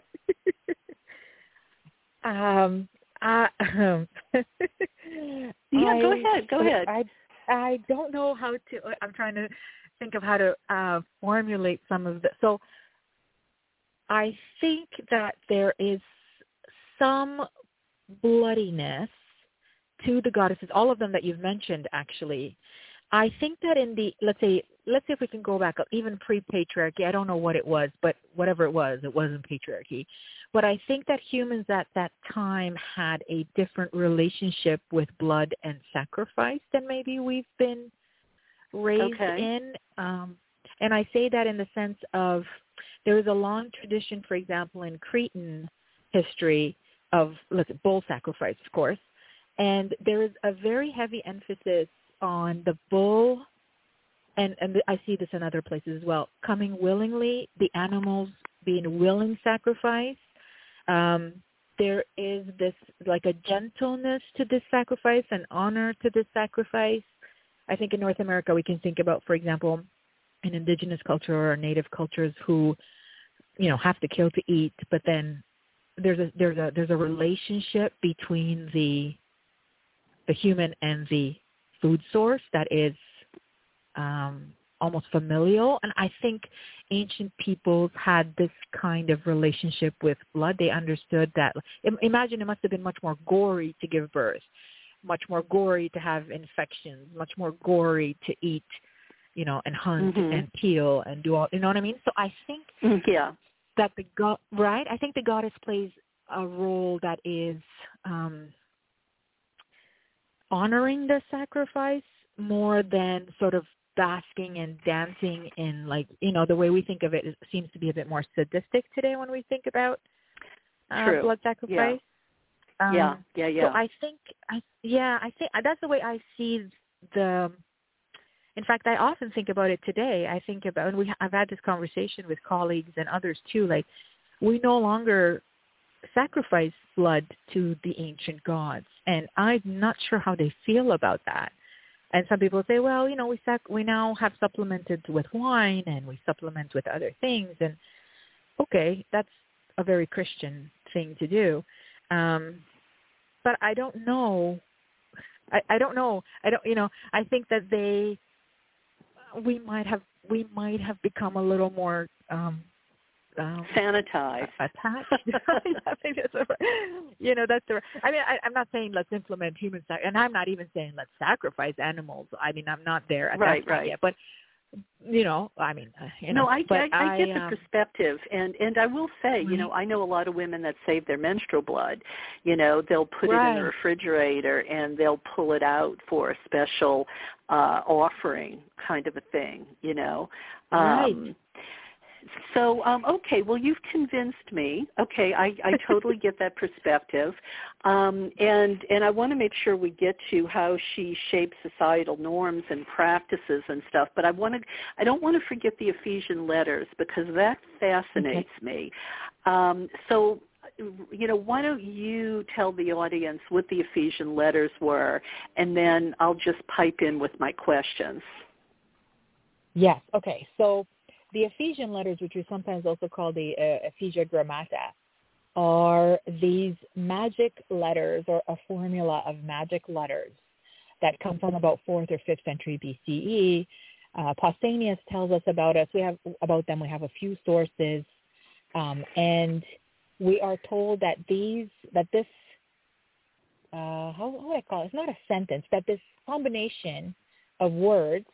um, I, um, yeah, I, go ahead. Go ahead. I, I don't know how to. I'm trying to think of how to uh, formulate some of the. So, I think that there is some bloodiness to the goddesses, all of them that you've mentioned, actually. I think that in the, let's say, let's say if we can go back, even pre-patriarchy, I don't know what it was, but whatever it was, it wasn't patriarchy. But I think that humans at that time had a different relationship with blood and sacrifice than maybe we've been raised Okay. in. Um, and I say that in the sense of there is a long tradition, for example, in Cretan history of, let's say, bull sacrifice, of course. And there is a very heavy emphasis on the bull, and, and I see this in other places as well, coming willingly, the animals being willing sacrifice. Um, there is this, like a gentleness to this sacrifice, an honor to this sacrifice. I think in North America we can think about, for example, an indigenous culture or native cultures who, you know, have to kill to eat, but then there's a there's a there's a relationship between the the human and the food source that is um, almost familial. And I think ancient peoples had this kind of relationship with blood. They understood that. Imagine it must have been much more gory to give birth, much more gory to have infections, much more gory to eat, you know, and hunt Mm-hmm. and kill and do all, you know what I mean? So I think Yeah. that the god, right? I think the goddess plays a role that is um, honoring the sacrifice more than sort of basking and dancing in, like, you know, the way we think of it, it seems to be a bit more sadistic today when we think about uh, True. blood sacrifice. Yeah. Um, yeah, yeah, yeah. So I think, I, yeah, I think that's the way I see the. In fact, I often think about it today. I think about, and we, I've had this conversation with colleagues and others too. Like, we no longer sacrifice blood to the ancient gods, and I'm not sure how they feel about that. And some people say, well, you know, we sac- we now have supplemented with wine and we supplement with other things, and okay, that's a very Christian thing to do. Um, but I don't know. I, I don't know. I don't. You know, I think that they. We might have we might have become a little more um, um, sanitized, attached. I think that's a, you know that's the. I mean, I, I'm not saying let's implement human sac, and I'm not even saying let's sacrifice animals. I mean, I'm not there at right, that point right. yet. But you know, I mean, uh, you know. No, I, but I, I get I, the um, perspective, and and I will say, right. you know, I know a lot of women that save their menstrual blood. You know, they'll put right. it in the refrigerator and they'll pull it out for a special uh, offering, kind of a thing. You know, right. um, So, um, okay, well, you've convinced me. Okay, I, I totally get that perspective. Um, and, and I want to make sure we get to how she shapes societal norms and practices and stuff. But I want to, I don't want to forget the Ephesian letters because that fascinates okay. me. Um, so, you know, why don't you tell the audience what the Ephesian letters were, and then I'll just pipe in with my questions. Yes, okay. So the Ephesian letters, which we sometimes also call the uh, Ephesiogrammata, are these magic letters or a formula of magic letters that come from about fourth or fifth century B C E. Uh, Pausanias tells us about us. We have about them. We have a few sources, um, and we are told that these that this uh, how, how do I call it? It's not a sentence. That this combination of words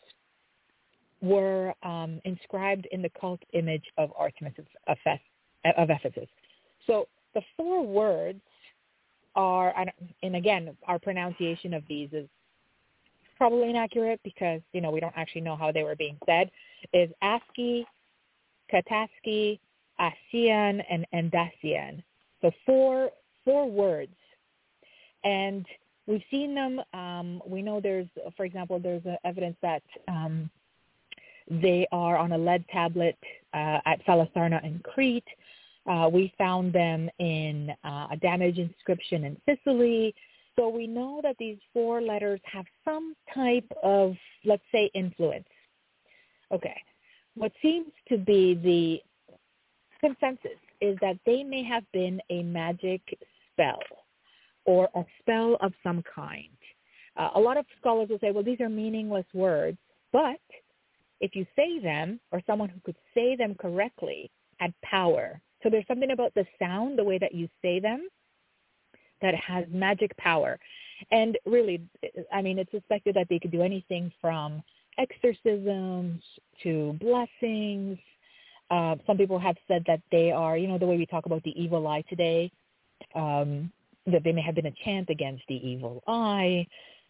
were um, inscribed in the cult image of Artemis of Ephesus. So the four words are, and again, our pronunciation of these is probably inaccurate because, you know, we don't actually know how they were being said, is ASCII, Kataski, ASEAN, and Endasian. So four four words. And we've seen them. Um, we know there's, for example, there's evidence that um, they are on a lead tablet uh, at Salasarna in Crete. Uh, we found them in uh, a damaged inscription in Sicily. So we know that these four letters have some type of, let's say, influence. Okay. What seems to be the consensus is that they may have been a magic spell or a spell of some kind. Uh, a lot of scholars will say, well, these are meaningless words, but if you say them, or someone who could say them correctly had power. So there's something about the sound, the way that you say them, that has magic power. And really, I mean, it's suspected that they could do anything from exorcisms to blessings. Uh, some people have said that they are, you know, the way we talk about the evil eye today, um, that they may have been a chant against the evil eye.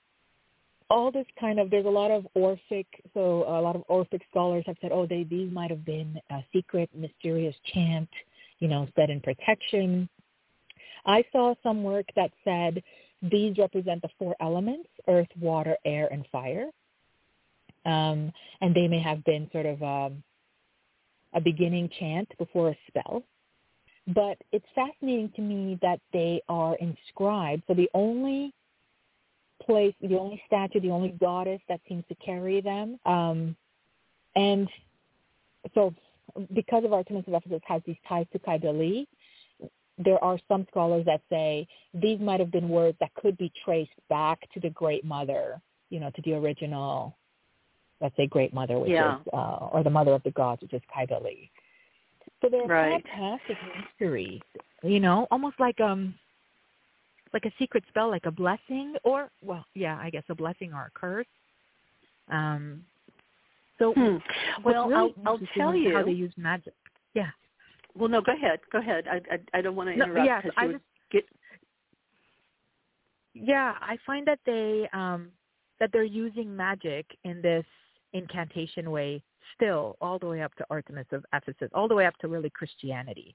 All this kind of, there's a lot of Orphic, so a lot of Orphic scholars have said, oh, they, these might have been a secret, mysterious chant, you know, set in protection. I saw some work that said these represent the four elements, earth, water, air, and fire. Um, and they may have been sort of um, a beginning chant before a spell. But it's fascinating to me that they are inscribed. So the only place, the only statue, the only goddess that seems to carry them. Um, and so because of Artemis of Ephesus has these ties to Cybele, there are some scholars that say these might have been words that could be traced back to the Great Mother, you know, to the original, let's say, Great Mother, which yeah. is, uh, or the Mother of the Gods, which is Cybele. So there are right. fantastic mysteries, you know, almost like um, like a secret spell, like a blessing, or, well, yeah, I guess a blessing or a curse. Um, so, hmm. well, really I'll, I'll tell you how they use magic. Yeah. Well, no, go ahead. Go ahead. I I, I don't want to interrupt. No, yes, you I would just, get... Yeah, I find that they um, that they're using magic in this incantation way still, all the way up to Artemis of Ephesus, all the way up to really Christianity.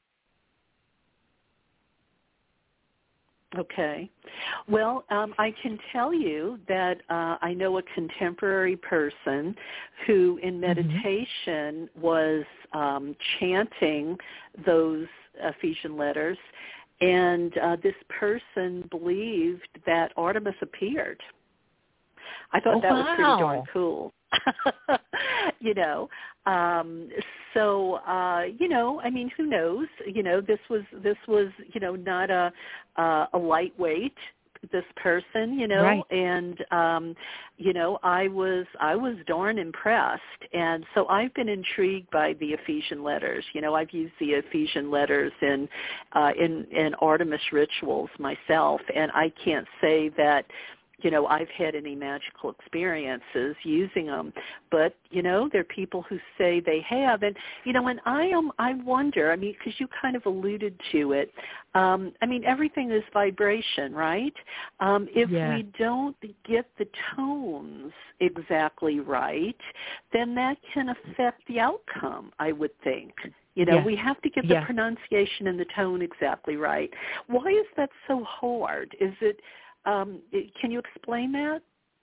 Okay. Well, um, I can tell you that uh, I know a contemporary person who in meditation mm-hmm. was um, chanting those Ephesian letters, and uh, this person believed that Artemis appeared. I thought oh, that wow. was pretty darn cool. you know, um, so, uh, you know, I mean, who knows, you know, this was, this was, you know, not a, uh, a lightweight, this person, you know, right. and, um, you know, I was, I was darn impressed. And so I've been intrigued by the Ephesian letters. You know, I've used the Ephesian letters in, uh, in, in Artemis rituals myself. And I can't say that, you know, I've had any magical experiences using them, but, you know, there are people who say they have. And, you know, and I am, I wonder, I mean, because you kind of alluded to it, um, I mean, everything is vibration, right? Um, if yeah. we don't get the tones exactly right, then that can affect the outcome, I would think. You know, yeah. we have to get yeah. the pronunciation and the tone exactly right. Why is that so hard? Is it... Um, can you explain that?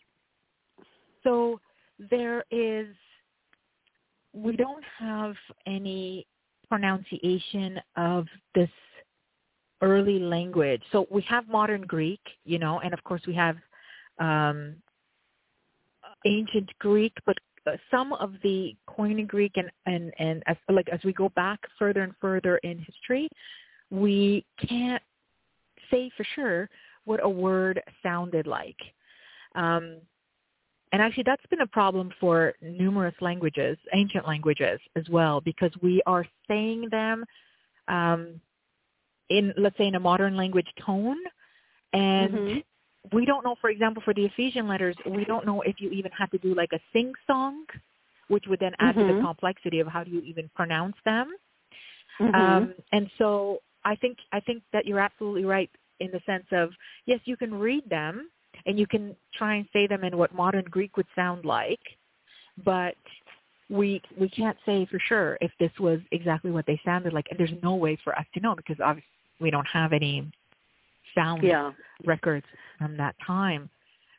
So there is, we don't have any pronunciation of this early language. So we have modern Greek, you know, and of course we have um, ancient Greek, but some of the Koine Greek and, and, and as, like as we go back further and further in history, we can't say for sure what a word sounded like. Um, and actually that's been a problem for numerous languages, ancient languages as well, because we are saying them um, in, let's say, in a modern language tone. And mm-hmm. we don't know, for example, for the Ephesian letters, we don't know if you even have to do like a sing-song, which would then add mm-hmm. to the complexity of how do you even pronounce them. Mm-hmm. Um, and so I think I think that you're absolutely right, in the sense of, yes, you can read them and you can try and say them in what modern Greek would sound like, but we we can't say for sure if this was exactly what they sounded like. And there's no way for us to know because obviously we don't have any sound yeah. records from that time.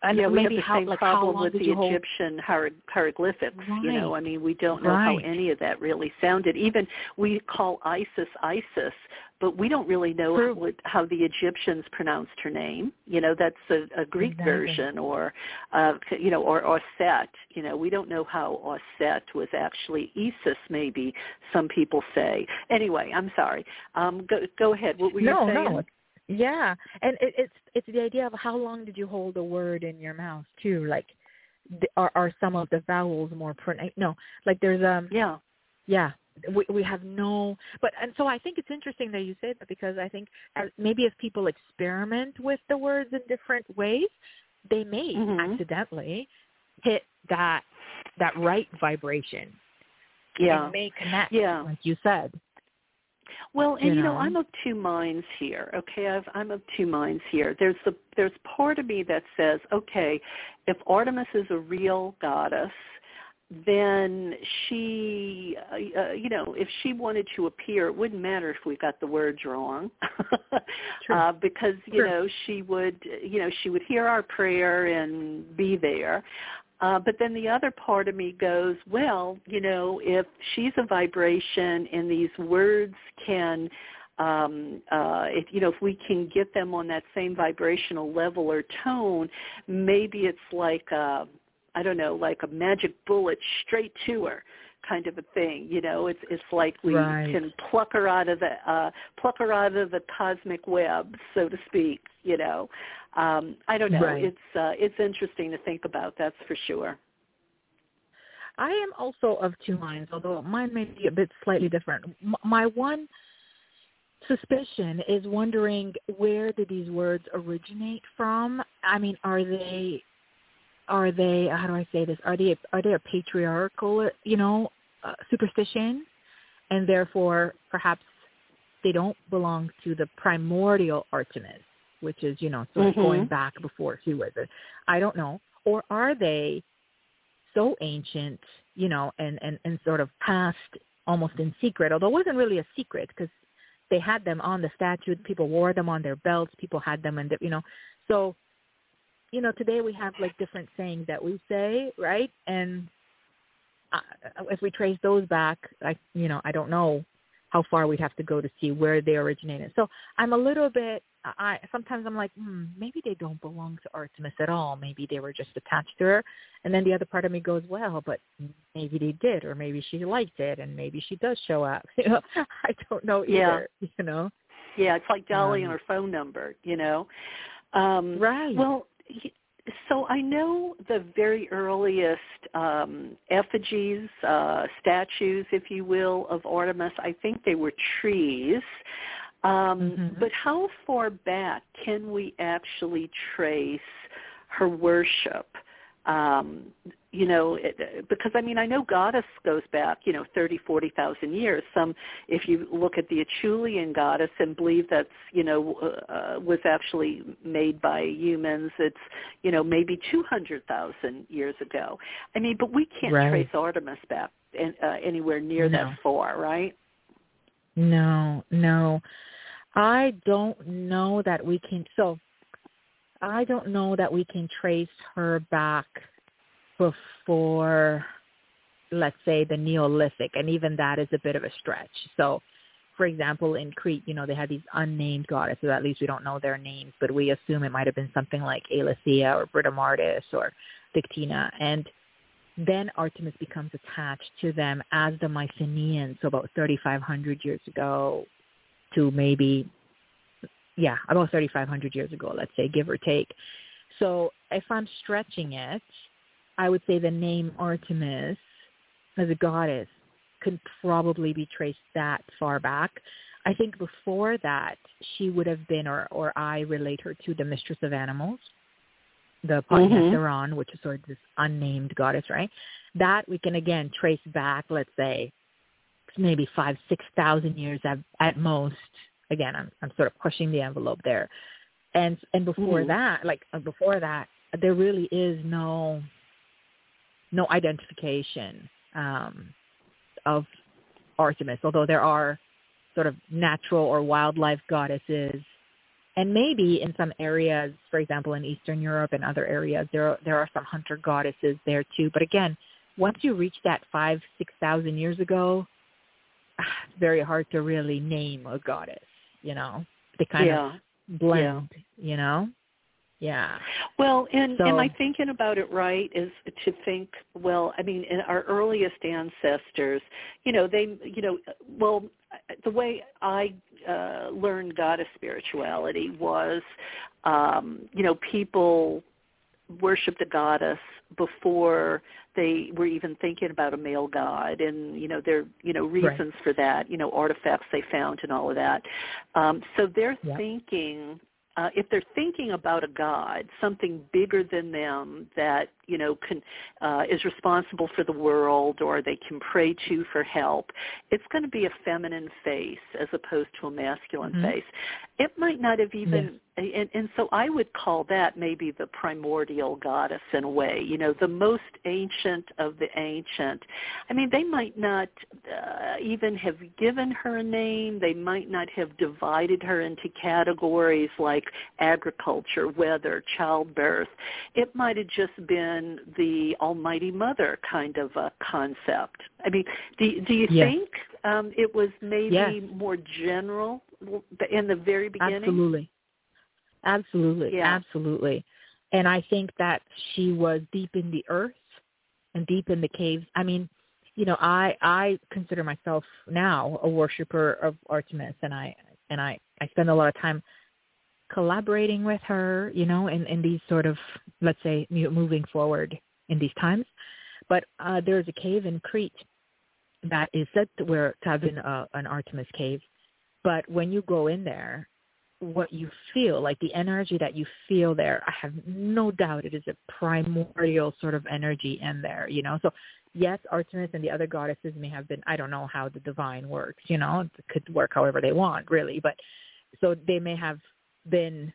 and yeah, we maybe have the how same like how problem long with did the you hold? Egyptian hier- hieroglyphics. Right. You know, I mean, we don't know Right. how any of that really sounded. Even we call Isis Isis, but we don't really know True. what, how the Egyptians pronounced her name. You know, that's a, a Greek Exactly. version, or uh, you know, or Osset. You know, we don't know how Osset was actually Isis. Maybe some people say. Anyway, I'm sorry. Um, go, go ahead. What were no, you saying? No, yeah, and it, it's it's the idea of how long did you hold a word in your mouth too? Like, the, are are some of the vowels more pronounced? No, like there's um Yeah. yeah. We we have no, but and so I think it's interesting that you say that, because I think as, maybe if people experiment with the words in different ways, they may Mm-hmm. accidentally hit that that right vibration. Yeah. It may connect, Yeah. like you said. Well, and you you know, know? I'm of two minds here. Okay, I've, I'm of two minds here. There's the there's part of me that says, okay, if Artemis is a real goddess, then she, uh, you know, if she wanted to appear, it wouldn't matter if we got the words wrong, uh, because you True. know she would, you know, she would hear our prayer and be there. Uh, but then the other part of me goes, well, you know, if she's a vibration and these words can, um, uh, if, you know, if we can get them on that same vibrational level or tone, maybe it's like, a, I don't know, like a magic bullet straight to her kind of a thing. You know, it's it's like we Right. can pluck her out of the uh, pluck her out of the cosmic web, so to speak. You know. Um, I don't know. Right. It's uh, it's interesting to think about. That's for sure. I am also of two minds, although mine may be a bit slightly different. M- my one suspicion is wondering, where did these words originate from? I mean, are they are they how do I say this? Are they are they a patriarchal, you know, uh, superstition, and therefore perhaps they don't belong to the primordial Artemis, which is, you know, sort of Mm-hmm. going back before she was a, I don't know. Or are they so ancient, you know, and, and, and sort of passed almost in secret, although it wasn't really a secret because they had them on the statue. People wore them on their belts. People had them, and, you know, so, you know, today we have like different sayings that we say, right? And uh, if we trace those back, I, you know, I don't know how far we'd have to go to see where they originated. So I'm a little bit, I sometimes I'm like, hmm, maybe they don't belong to Artemis at all. Maybe they were just attached to her. And then the other part of me goes, well, but maybe they did, or maybe she liked it, and maybe she does show up. You know, I don't know either, Yeah. you know. Yeah, it's like Dolly Um, and her phone number, you know. Um, right. Well, so I know the very earliest um, effigies, uh, statues, if you will, of Artemis, I think they were trees. Um, Mm-hmm. But how far back can we actually trace her worship? Um, you know, it, because, I mean, I know goddess goes back, you know, thirty, forty thousand years. Some, if you look at the Acheulean goddess and believe that's, you know, uh, was actually made by humans, it's, you know, maybe two hundred thousand years ago. I mean, but we can't Right. trace Artemis back in, uh, anywhere near No. that far, right? No, no. I don't know that we can, so I don't know that we can trace her back before, let's say, the Neolithic, and even that is a bit of a stretch. So, for example, in Crete, you know, they had these unnamed goddesses. At least we don't know their names, but we assume it might have been something like Eilithea or Britamartis or Dictina. And then Artemis becomes attached to them as the Mycenaeans, so about thirty-five hundred years ago to maybe, yeah, about thirty-five hundred years ago, let's say, give or take. So if I'm stretching it, I would say the name Artemis as a goddess could probably be traced that far back. I think before that, she would have been, or, or I relate her to the mistress of animals, the Potnetteron, mm-hmm. which is sort of this unnamed goddess, right? That we can, again, trace back, let's say, maybe five, six thousand years at, at most. Again, I'm, I'm sort of pushing the envelope there. And and before mm-hmm. that, like before that, there really is no no identification um, of Artemis, although there are sort of natural or wildlife goddesses And maybe in some areas, for example, in Eastern Europe and other areas, there are, there are some hunter goddesses there too. But again, once you reach that five, six thousand years ago, it's very hard to really name a goddess. You know, they kind yeah. of blend. Yeah. You know, yeah. Well, and so, am I thinking about it right? Is to think, well, I mean, in our earliest ancestors, you know, they, you know, well, the way I uh, learned goddess spirituality was, um, you know, people worshiped the goddess before they were even thinking about a male god, and you know there you know reasons right. for that, you know artifacts they found and all of that. Um, so they're yep. thinking. Uh, if they're thinking about a god, something bigger than them that, you know, can, uh, is responsible for the world or they can pray to for help, it's going to be a feminine face as opposed to a masculine mm-hmm. face. It might not have even, yes. and, and so I would call that maybe the primordial goddess in a way, you know, the most ancient of the ancient. I mean, they might not uh, even have given her a name. They might not have divided her into categories like agriculture, weather, childbirth. It might have just been the Almighty Mother kind of a concept. I mean, do, do you yes. think um, it was maybe yes. more general in the very beginning? Absolutely. Absolutely. Yeah. Absolutely. And I think that she was deep in the earth and deep in the caves. I mean, you know, I, I consider myself now a worshiper of Artemis, and I and I, I spend a lot of time collaborating with her, you know, in, in these sort of, let's say, moving forward in these times. But uh, there's a cave in Crete that is said to, where, to have been a, an Artemis cave. But when you go in there, what you feel, like the energy that you feel there, I have no doubt it is a primordial sort of energy in there, you know. So, yes, Artemis and the other goddesses may have been, I don't know how the divine works, you know, it could work however they want, really. But so they may have been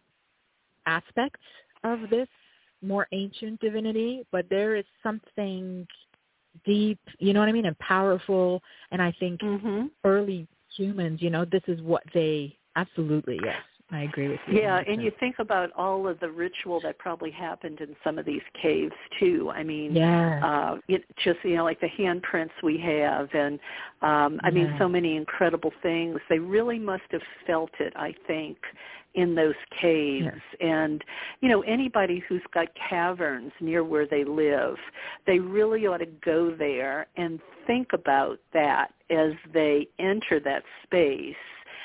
aspects of this more ancient divinity, but there is something deep, you know what I mean, and powerful. And I think mm-hmm. early humans, you know, this is what they, absolutely, yes, I agree with you. Yeah, one hundred percent. and you think about all of the ritual that probably happened in some of these caves too. I mean, yeah. uh, it just, you know, like the handprints we have, and um, I yeah. mean, so many incredible things. They really must have felt it, I think, in those caves. Yeah. And, you know, anybody who's got caverns near where they live, they really ought to go there and think about that as they enter that space.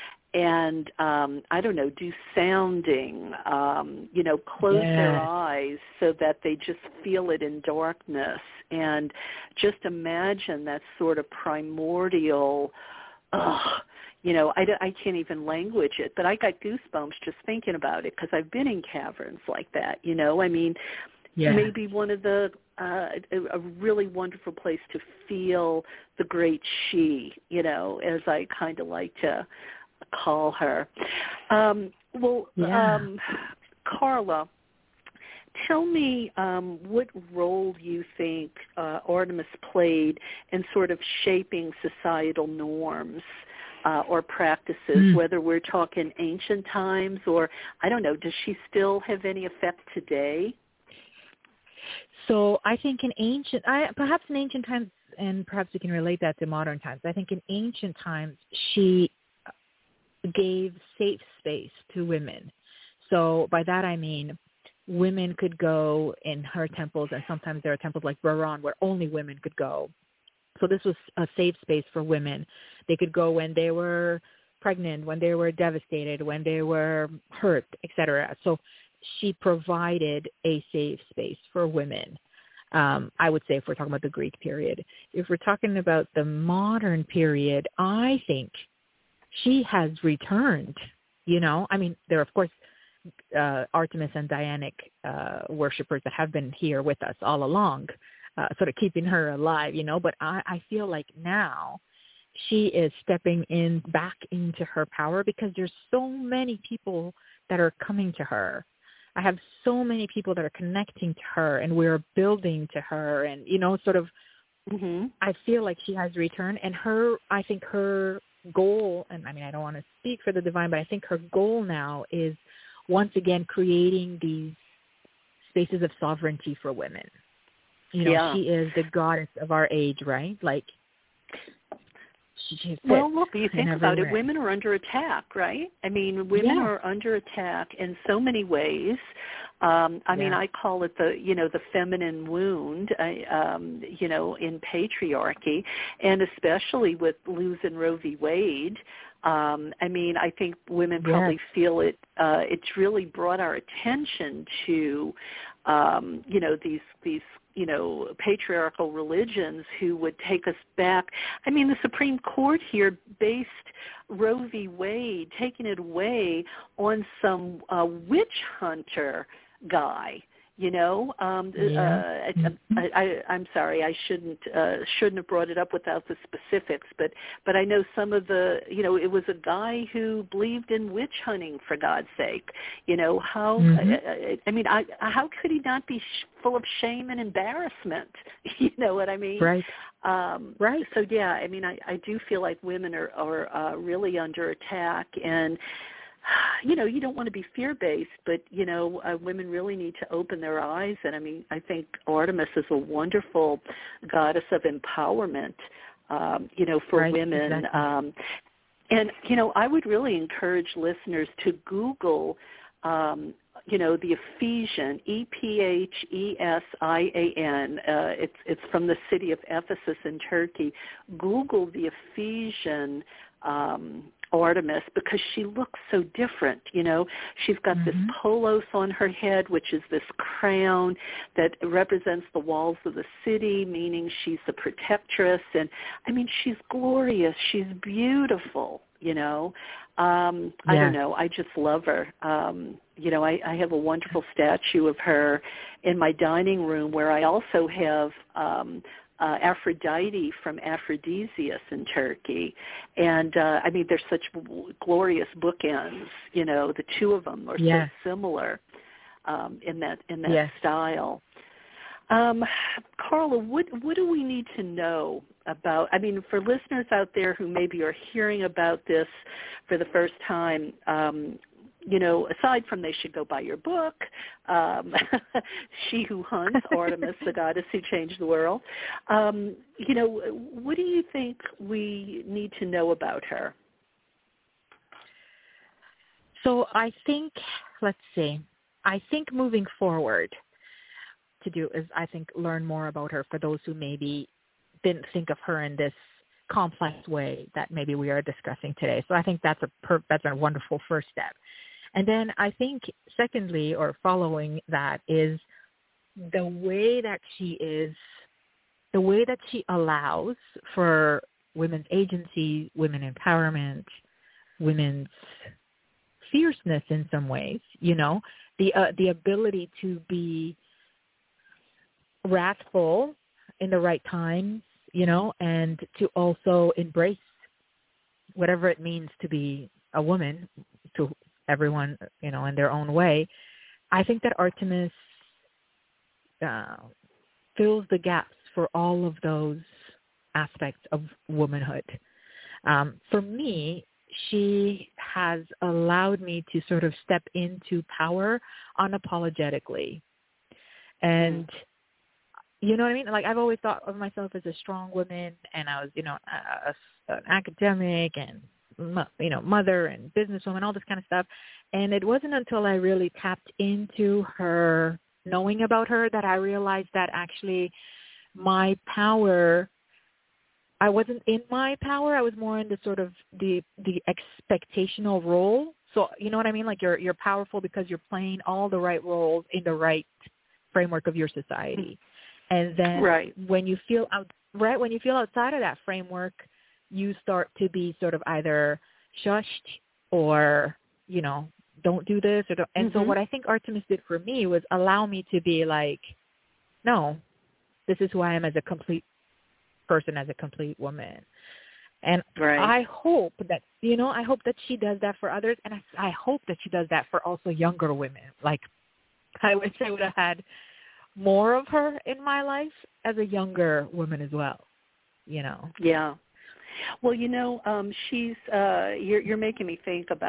And, um, I don't know, do sounding, um, you know, close yes. their eyes so that they just feel it in darkness. And just imagine that sort of primordial, ugh, you know, I, I can't even language it, but I got goosebumps just thinking about it because I've been in caverns like that, you know. I mean, yeah. maybe one of the, uh, a, a really wonderful place to feel the great she, you know, as I kind of like to call her. Um, well, yeah. um, Carla, tell me um, what role you think uh, Artemis played in sort of shaping societal norms uh, or practices, mm. whether we're talking ancient times or, I don't know, does she still have any effect today? So I think in ancient, I, perhaps in ancient times, and perhaps we can relate that to modern times, I think in ancient times she gave safe space to women. So by that I mean women could go in her temples, and sometimes there are temples like Buran where only women could go. So this was a safe space for women. They could go when they were pregnant, when they were devastated, when they were hurt, et cetera. So she provided a safe space for women. Um, I would say if we're talking about the Greek period. If we're talking about the modern period, I think she has returned, you know. I mean, there are, of course, uh, Artemis and Dianic uh, worshippers that have been here with us all along, uh, sort of keeping her alive, you know. But I, I feel like now she is stepping in back into her power because there's so many people that are coming to her. I have so many people that are connecting to her, and we're building to her, and, you know, sort of, mm-hmm. I feel like she has returned, and her, I think her goal, and I mean, I don't want to speak for the divine, but I think her goal now is once again creating these spaces of sovereignty for women. You know, yeah. she is the goddess of our age, right? Like, she, she well, look, you think about it, way. women are under attack, right? I mean, women yeah. are under attack in so many ways. Um, I yeah. mean, I call it the, you know, the feminine wound, I, um, you know, in patriarchy, and especially with losing Roe v. Wade. Um, I mean, I think women probably yes. feel it. Uh, it's really brought our attention to, um, you know, these these you know patriarchal religions who would take us back. I mean, the Supreme Court here based Roe v. Wade, taking it away on some uh, witch hunter guy. You know, um, yeah. uh, I, I, I'm sorry, I shouldn't uh, shouldn't have brought it up without the specifics, but but I know some of the, you know, it was a guy who believed in witch hunting, for God's sake. You know, how, mm-hmm. I, I mean, I, how could he not be sh- full of shame and embarrassment? You know what I mean? Right. Um, right. So, yeah, I mean, I, I do feel like women are, are uh, really under attack, and you know, you don't want to be fear-based, but, you know, uh, women really need to open their eyes. And, I mean, I think Artemis is a wonderful goddess of empowerment, um, you know, for right, women. Exactly. Um, and, you know, I would really encourage listeners to Google, um, you know, the Ephesian, E P H E S I A N. Uh, it's, it's from the city of Ephesus in Turkey. Google the Ephesian um Artemis, because she looks so different, you know. She's got mm-hmm. this polos on her head, which is this crown that represents the walls of the city, meaning she's the protectress. And, I mean, she's glorious. She's beautiful, you know. Um, yeah. I don't know. I just love her. Um, you know, I, I have a wonderful statue of her in my dining room, where I also have um, Uh, Aphrodite from Aphrodisias in Turkey. And, uh, I mean, they're such glorious bookends, you know, the two of them are yeah. so similar um, in that in that yes. style. Um, Carla, what, what do we need to know about, I mean, for listeners out there who maybe are hearing about this for the first time, um, you know, aside from they should go buy your book, um, She Who Hunts, Artemis, the Goddess Who Changed the World, um, you know, what do you think we need to know about her? So I think, let's see, I think moving forward to do is, I think, learn more about her for those who maybe didn't think of her in this complex way that maybe we are discussing today. So I think that's a per, that's a wonderful first step. And then I think secondly, or following that, is the way that she is, the way that she allows for women's agency, women empowerment, women's fierceness in some ways, you know, the uh, the ability to be wrathful in the right times, you know, and to also embrace whatever it means to be a woman to everyone, you know, in their own way. I think that Artemis uh, fills the gaps for all of those aspects of womanhood. Um, for me, she has allowed me to sort of step into power unapologetically. And, you know what I mean? Like, I've always thought of myself as a strong woman, and I was, you know, a, a, an academic and, you know, mother and businesswoman, all this kind of stuff. And it wasn't until I really tapped into her, knowing about her, that I realized that actually my power, I wasn't in my power. I was more in the sort of the the expectational role. So, you know what I mean? Like, you're you're powerful because you're playing all the right roles in the right framework of your society. And then right. when you feel out, right, when you feel outside of that framework, you start to be sort of either shushed or, you know, don't do this. Or don't. And mm-hmm. so what I think Artemis did for me was allow me to be like, no, this is who I am as a complete person, as a complete woman. And right. I hope that, you know, I hope that she does that for others. And I, I hope that she does that for also younger women. Like, I wish I would have had more of her in my life as a younger woman as well, you know. Yeah. Well, you know, um, she's, uh, you're, you're making me think about,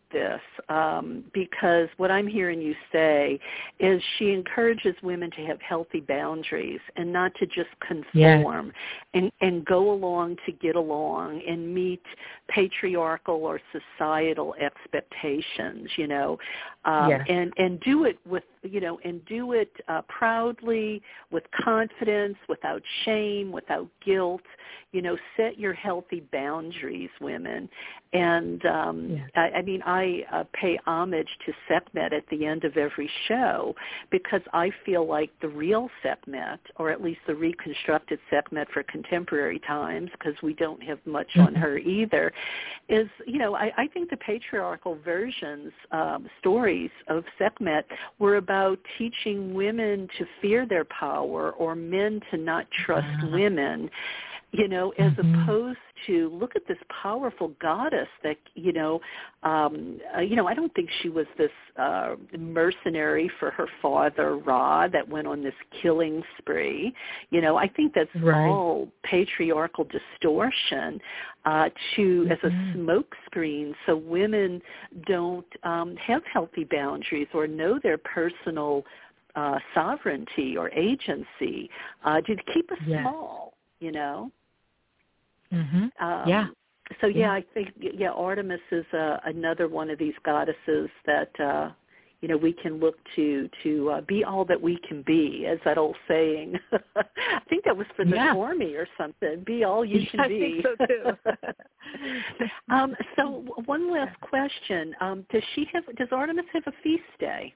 this um, because what I'm hearing you say is she encourages women to have healthy boundaries and not to just conform yes. and, and go along to get along and meet patriarchal or societal expectations, you know, um, yes. and, and do it with, you know, and do it uh, proudly, with confidence, without shame, without guilt. You know, set your healthy boundaries, women. And um, yes. I, I mean, I uh, pay homage to Sekhmet at the end of every show because I feel like the real Sekhmet, or at least the reconstructed Sekhmet for contemporary times, because we don't have much mm-hmm. on her either, is, you know, I, I think the patriarchal versions, um, stories of Sekhmet were about teaching women to fear their power or men to not trust uh-huh. women. You know, as mm-hmm. opposed to look at this powerful goddess that, you know, um, uh, you know, I don't think she was this uh, mercenary for her father, Ra, that went on this killing spree. You know, I think that's right. all patriarchal distortion uh, to mm-hmm. as a smokescreen so women don't um, have healthy boundaries or know their personal uh, sovereignty or agency uh, to keep us yes. small, you know. Mm-hmm. Um, yeah. So yeah, yeah, I think yeah, Artemis is uh, another one of these goddesses that uh, you know we can look to to uh, be all that we can be, as that old saying. I think that was for the yeah. Army or something. Be all you can I be. think so too. um, so one last question: um, Does she have? Does Artemis have a feast day?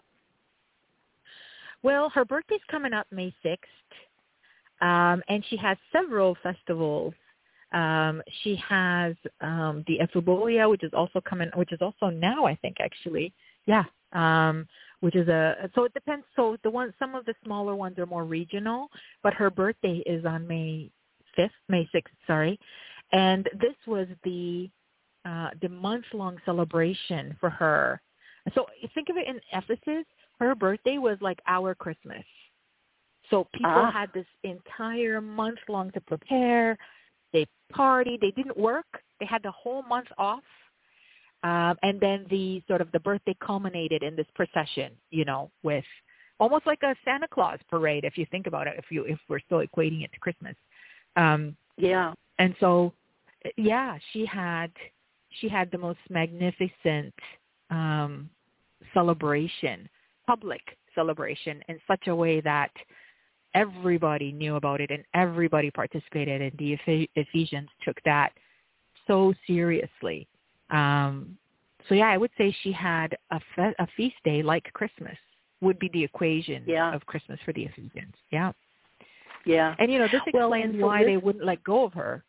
Well, her birthday's coming up May sixth, um, and she has several festivals. Um, she has um, the Efubolia, which is also coming, which is also now, I think, actually, yeah. Um, which is a so it depends. So the one, some of the smaller ones are more regional, but her birthday is on May fifth, May sixth, sorry, and this was the uh, the month long celebration for her. So think of it in Ephesus. Her birthday was like our Christmas. So people ah. had this entire month long to prepare. They partied. They didn't work. They had the whole month off. Um, and then the sort of the birthday culminated in this procession, you know, with almost like a Santa Claus parade, if you think about it, if you if we're still equating it to Christmas. Um, yeah. And so, yeah, she had she had the most magnificent um, celebration, public celebration, in such a way that everybody knew about it and everybody participated, and the Ephesians took that so seriously. Um, so, yeah, I would say she had a, fe- a feast day like Christmas would be the equation yeah. of Christmas for the Ephesians. Yeah. Yeah. And, you know, this explains well, so why this, they wouldn't let go of her.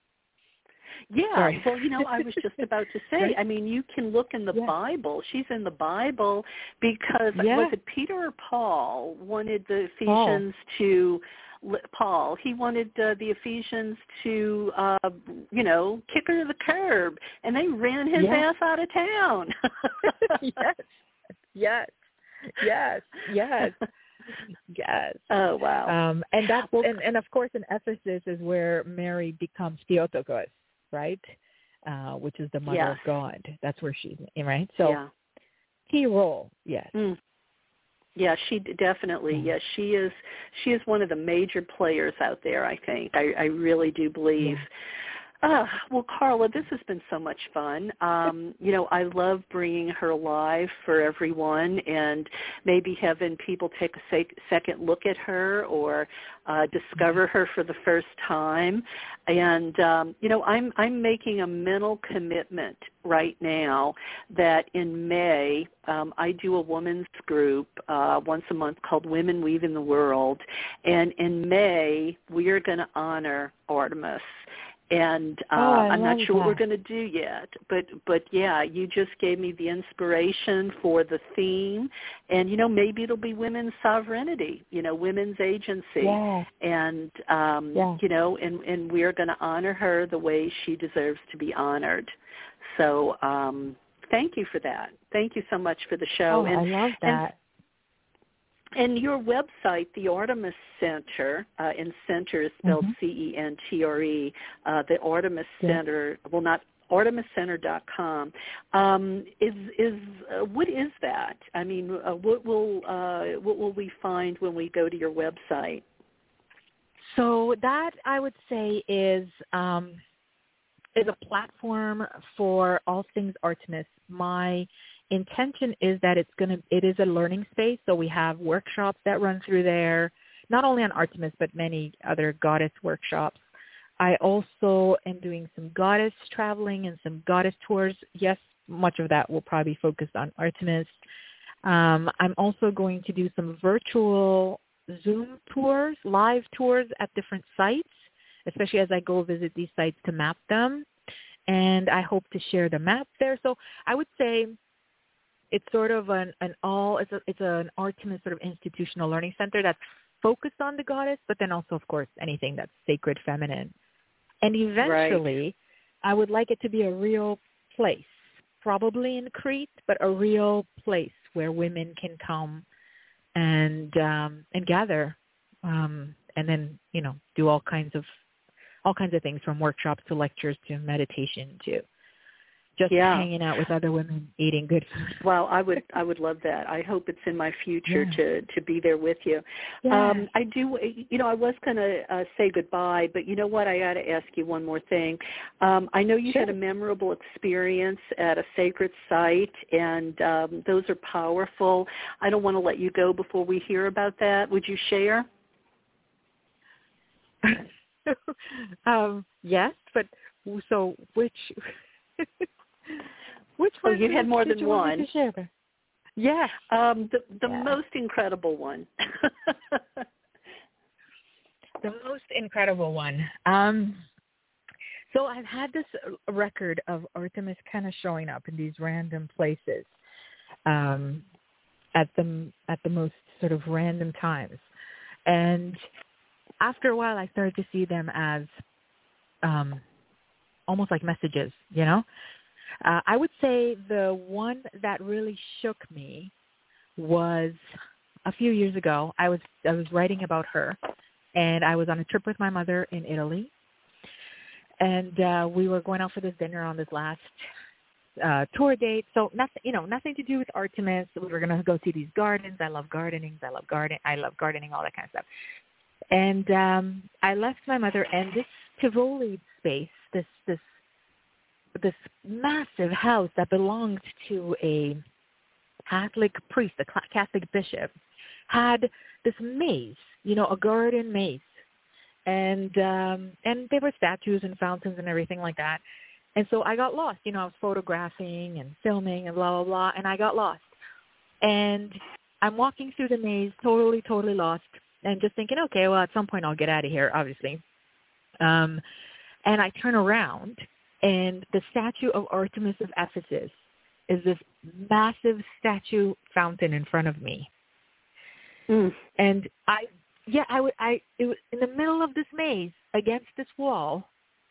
Yeah, Sorry. well, you know, I was just about to say, I mean, you can look in the yeah. Bible. She's in the Bible because, yeah. was it Peter or Paul wanted the Ephesians Paul. to, Paul, he wanted uh, the Ephesians to, uh, you know, kick her to the curb, and they ran his yes. ass out of town. yes, yes, yes, yes. Yes. Oh, wow. Um, and that's well, and, and of course in Ephesus is where Mary becomes Theotokos, right? Uh, which is the mother yes. of God. That's where she's in, right? So yeah. key role, yes. Mm. Yeah, she definitely. Mm. Yes, she is. She is one of the major players out there. I think. I, I really do believe. Yeah. Uh, well, Carla, this has been so much fun. Um, you know, I love bringing her live for everyone and maybe having people take a sec- second look at her or uh, discover her for the first time. And, um, you know, I'm, I'm making a mental commitment right now that in May um, I do a women's group uh, once a month called Women Weaving the World. And in May, we are going to honor Artemis. And uh, oh, I'm not sure that. what we're going to do yet, but but yeah, you just gave me the inspiration for the theme, and you know maybe it'll be women's sovereignty, you know, women's agency, yeah. and um, yeah. you know, and and we're going to honor her the way she deserves to be honored. So um, thank you for that. Thank you so much for the show. Oh, and, I love that. And, And your website, the Artemis Center, uh, and center is spelled mm-hmm. C E N T R E, uh, the Artemis yeah. Center, well, not artemis center dot com. Um, is is uh, what is that? I mean, uh, what will uh, what will we find when we go to your website? So that, I would say, is um, is a platform for all things Artemis. My intention is that it's going to it is a learning space. So we have workshops that run through there, not only on Artemis but many other goddess workshops. I also am doing some goddess traveling and some goddess tours. Yes, much of that will probably be focused on Artemis. Um, I'm also going to do some virtual Zoom tours, live tours at different sites, especially as I go visit these sites to map them. And I hope to share the map there. So I would say it's sort of an, an all, it's, a, it's an Artemis sort of institutional learning center that's focused on the goddess, but then also, of course, anything that's sacred feminine. And eventually, right. I would like it to be a real place, probably in Crete, but a real place where women can come and um, and gather, um, and then you know do all kinds of all kinds of things, from workshops to lectures to meditation to just yeah. hanging out with other women, eating good food. Well, I would I would love that. I hope it's in my future yeah. to, to be there with you. Yeah. Um, I do, you know, I was going to uh, say goodbye, but you know what? I got to ask you one more thing. Um, I know you sure. had a memorable experience at a sacred site, and um, those are powerful. I don't want to let you go before we hear about that. Would you share? um, yes, but so which... Which one? Oh, you had more than you one. To share? Yes. Um, the the yeah. most incredible one. The most incredible one. Um, so I've had this record of Artemis kind of showing up in these random places, um, at the at the most sort of random times, and after a while, I started to see them as um, almost like messages, you know. Uh, I would say the one that really shook me was a few years ago. I was I was writing about her, and I was on a trip with my mother in Italy, and uh, we were going out for this dinner on this last uh, tour date. So nothing, you know, nothing to do with Artemis. We were going to go see these gardens. I love gardening. I love garden. I love gardening. All that kind of stuff. And um, I left my mother, and this Tivoli space, this this. this massive house that belonged to a Catholic priest, a Catholic bishop, had this maze, you know, a garden maze. And um, and there were statues and fountains and everything like that. And so I got lost. You know, I was photographing and filming and blah, blah, blah, and I got lost. And I'm walking through the maze, totally, totally lost, and just thinking, okay, well, at some point I'll get out of here, obviously. Um, and I turn around, and the statue of Artemis of Ephesus is this massive statue fountain in front of me. Mm. And I, yeah, I would, I, it was in the middle of this maze against this wall.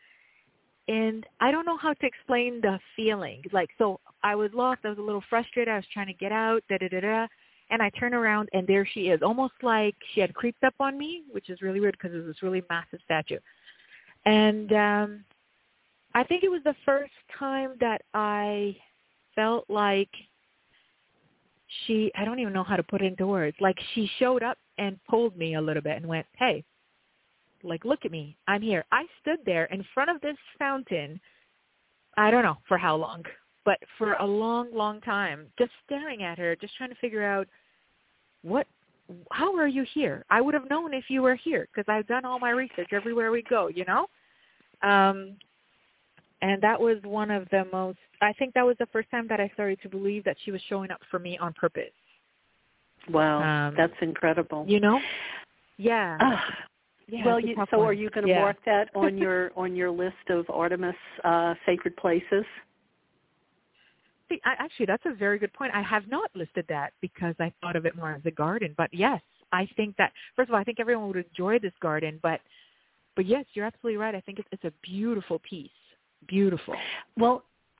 And I don't know how to explain the feeling. Like, so I was lost. I was a little frustrated. I was trying to get out, da, da, da, da. And I turn around, and there she is, almost like she had creeped up on me, which is really weird because it was this really massive statue. And, um, I think it was the first time that I felt like she, I don't even know how to put it into words, like she showed up and pulled me a little bit and went, hey, like, look at me. I'm here. I stood there in front of this fountain, I don't know for how long, but for a long, long time, just staring at her, just trying to figure out what, how are you here? I would have known if you were here because I've done all my research everywhere we go, you know? Um, And that was one of the most, I think that was the first time that I started to believe that she was showing up for me on purpose. Wow, um, that's incredible. You know? Yeah. Uh, yeah well, you, so one. are you going to yeah. mark that on your on your list of Artemis uh, sacred places? See, I, actually, that's a very good point. I have not listed that because I thought of it more as a garden. But yes, I think that, first of all, I think everyone would enjoy this garden. But, but yes, you're absolutely right. I think it's, it's a beautiful piece. Beautiful. Well,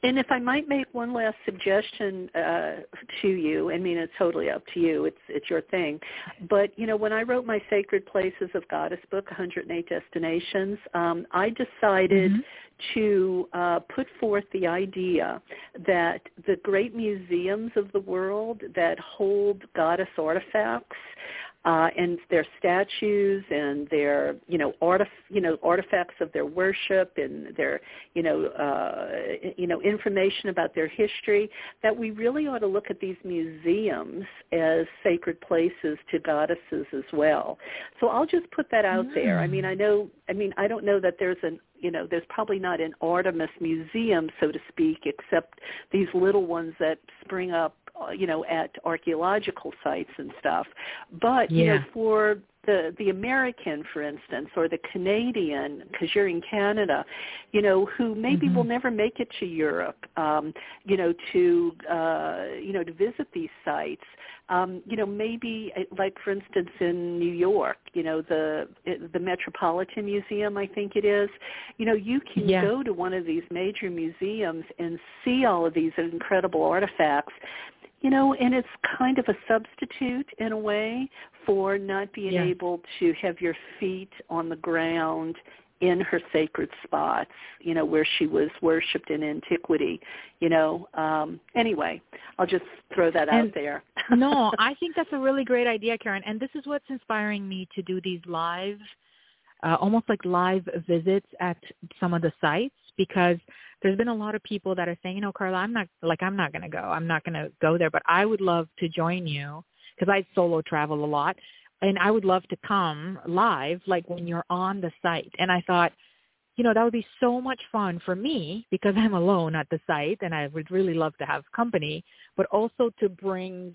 And if I might make one last suggestion uh, to you, I mean, it's totally up to you. It's it's your thing. But, you know, when I wrote my Sacred Places of Goddess book, one hundred eight Destinations, um, I decided mm-hmm. to uh, put forth the idea that the great museums of the world that hold goddess artifacts, Uh, and their statues and their, you know, artif- you know, artifacts of their worship and their, you know, uh, you know, information about their history, that we really ought to look at these museums as sacred places to goddesses as well. So I'll just put that out mm. there. I mean, I know, I mean, I don't know that there's an, you know, there's probably not an Artemis museum, so to speak, except these little ones that spring up, you know, at archaeological sites and stuff. But, yeah. you know, for the, the American, for instance, or the Canadian, because you're in Canada, you know, who maybe mm-hmm. will never make it to Europe, um, you know, to, uh, you know, to visit these sites, um, you know, maybe like, for instance, in New York, you know, the the Metropolitan Museum, I think it is, you know, you can yeah. go to one of these major museums and see all of these incredible artifacts. You know, and it's kind of a substitute in a way for not being yeah. able to have your feet on the ground in her sacred spots, you know, where she was worshipped in antiquity, you know. Um, anyway, I'll just throw that and out there. No, I think that's a really great idea, Karen. And this is what's inspiring me to do these live, uh, almost like live visits at some of the sites, because there's been a lot of people that are saying, you know, Carla, I'm not like, I'm not going to go. I'm not going to go there, but I would love to join you because I solo travel a lot, and I would love to come live, like when you're on the site. And I thought, you know, that would be so much fun for me because I'm alone at the site and I would really love to have company, but also to bring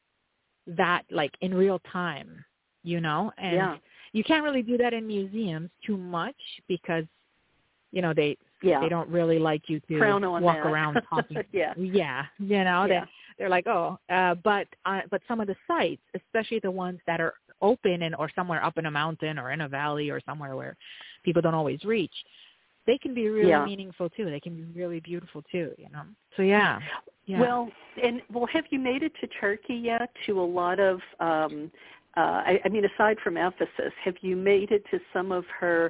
that like in real time, you know, and yeah. you can't really do that in museums too much because, you know, they, Yeah. they don't really like you to Frown on walk that. around talking. yeah. Yeah. You know, yeah. they, they're like, oh, uh, but, uh, but some of the sites, especially the ones that are open and, or somewhere up in a mountain or in a valley or somewhere where people don't always reach, they can be really yeah. meaningful too. They can be really beautiful too, you know? So yeah. yeah. Well, and well, have you made it to Turkey yet? To a lot of, um, uh, I, I mean, aside from Ephesus, have you made it to some of her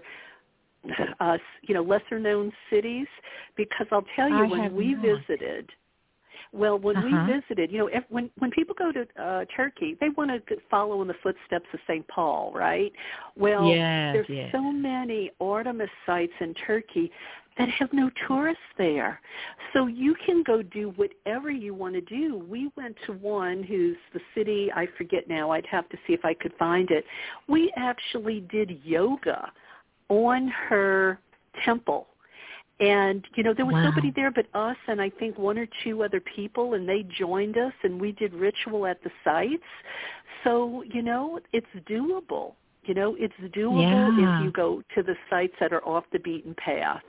Uh, you know, lesser-known cities? Because I'll tell you, I when we not. visited, well, when uh-huh. we visited, you know, if, when when people go to uh, Turkey, they want to follow in the footsteps of Saint Paul, right? Well, yes, there's yes. so many Artemis sites in Turkey that have no tourists there. So you can go do whatever you want to do. We went to one who's the city, I forget now, I'd have to see if I could find it. We actually did yoga on her temple. And, you know, there was wow. nobody there but us and I think one or two other people, and they joined us, and we did ritual at the sites. So, you know, it's doable. You know, it's doable yeah. if you go to the sites that are off the beaten path.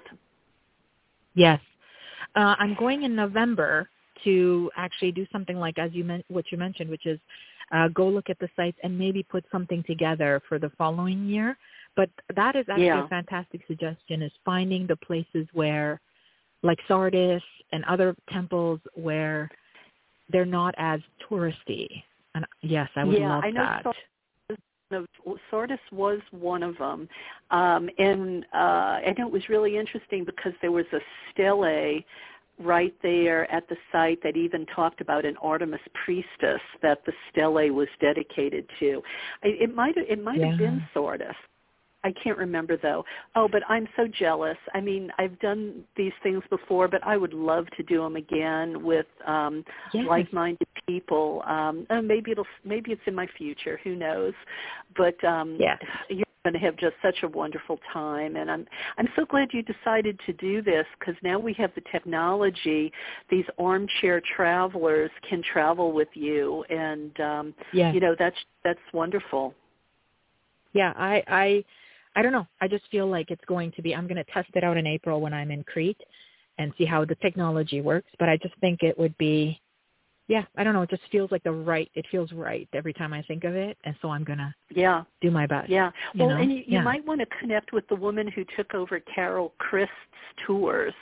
Yes. Uh, I'm going in November to actually do something like, as you men- what you mentioned, which is uh, go look at the sites and maybe put something together for the following year. But that is actually yeah. a fantastic suggestion, is finding the places where, like Sardis and other temples, where they're not as touristy. And yes, I would yeah, love I know that. Sardis, Sardis was one of them. Um, and uh, I know it was really interesting because there was a stele right there at the site that even talked about an Artemis priestess that the stele was dedicated to. It might have, it might yeah. have been Sardis. I can't remember, though. Oh, but I'm so jealous. I mean, I've done these things before, but I would love to do them again with um, yes. like-minded people. Um, and maybe it'll, maybe it's in my future. Who knows? But um, yes. you're going to have just such a wonderful time, and I'm I'm so glad you decided to do this, because now we have the technology. These armchair travelers can travel with you, and um, yes. you know, that's that's wonderful. Yeah, I. I I don't know. I just feel like it's going to be, I'm going to test it out in April when I'm in Crete and see how the technology works. But I just think it would be, yeah, I don't know. It just feels like the right, it feels right every time I think of it. And so I'm going to yeah. do my best. Yeah. Well, you know? and you, you yeah. might want to connect with the woman who took over Carol Christ's tours.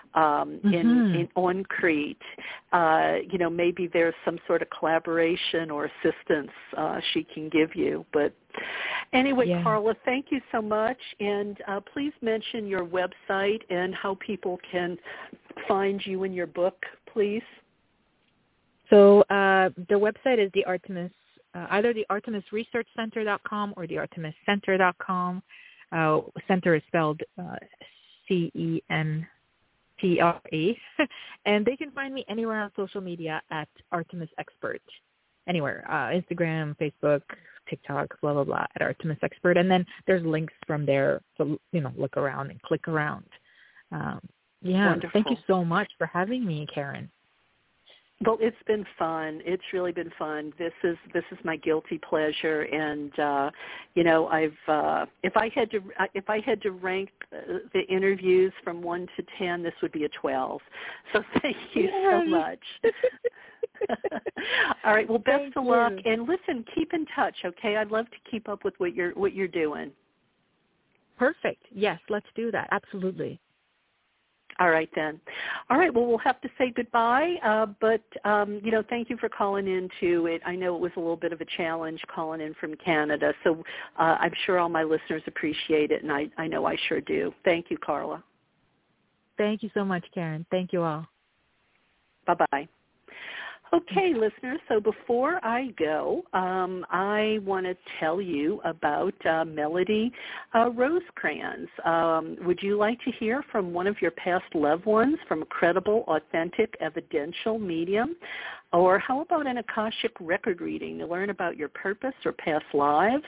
um, mm-hmm. in, in on Crete. Uh, you know, maybe there's some sort of collaboration or assistance uh, she can give you. But anyway, yeah. Carla, thank you so much. And uh, please mention your website and how people can find you in your book, please. So uh, the website is the Artemis, uh, either the Artemis Research Center dot com or the Artemis Center dot com. Uh, center is spelled uh, C E N T R E. And they can find me anywhere on social media at Artemis Expert. Anywhere, uh, Instagram, Facebook, TikTok, blah, blah, blah, at Artemis Expert. And then there's links from there to, you know, look around and click around. Um, yeah, Wonderful. Thank you so much for having me, Karen. Well, it's been fun. It's really been fun. This is this is my guilty pleasure, and uh, you know, I've uh, if I had to if I had to rank the interviews from one to ten, this would be a twelve. So thank you Yay. so much. All right. Well, best Thank of you. luck, and listen, keep in touch, okay? I'd love to keep up with what you're what you're doing. Perfect. Yes, let's do that. Absolutely. All right, then. All right, well, we'll have to say goodbye, uh, but, um, you know, thank you for calling in to it. I know it was a little bit of a challenge calling in from Canada, so uh, I'm sure all my listeners appreciate it, and I, I know I sure do. Thank you, Carla. Thank you so much, Karen. Thank you all. Bye-bye. Okay, listeners, so before I go, um, I want to tell you about uh, Melody uh, Rosecrans. Um, would you like to hear from one of your past loved ones from a credible, authentic, evidential medium? Or how about an Akashic record reading to learn about your purpose or past lives?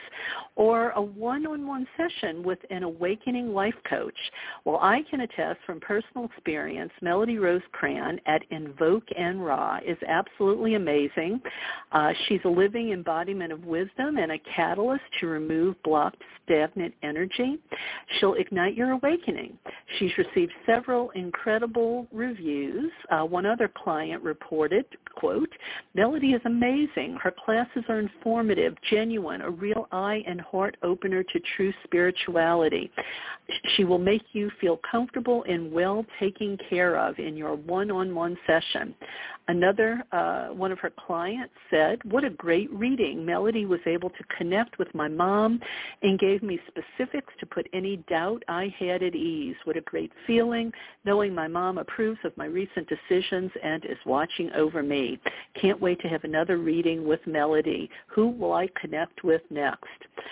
Or a one-on-one session with an awakening life coach? Well, I can attest from personal experience, Melody Rosecrans at Invoke and Ra is absolutely amazing. Uh, she's a living embodiment of wisdom and a catalyst to remove blocked, stagnant energy. She'll ignite your awakening. She's received several incredible reviews. Uh, one other client reported, quote, Melody is amazing. Her classes are informative, genuine, a real eye and heart opener to true spirituality. She will make you feel comfortable and well taken care of in your one-on-one session. Another, uh, one of her clients said, what a great reading. Melody was able to connect with my mom and gave me specifics to put any doubt I had at ease. What a great feeling knowing my mom approves of my recent decisions and is watching over me. Can't wait to have another reading with Melody. Who will I connect with next?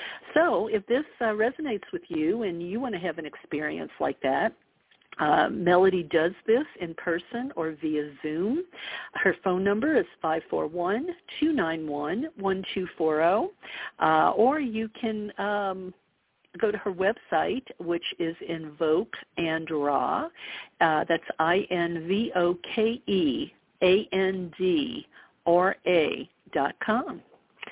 So if this uh, resonates with you and you want to have an experience like that, Uh, Melody does this in person or via Zoom. Her phone number is five four one, two nine one, one two four zero, uh, or you can um, go to her website, which is Invoke and Ra. Uh, that's I N V O K E A N D R A dot com.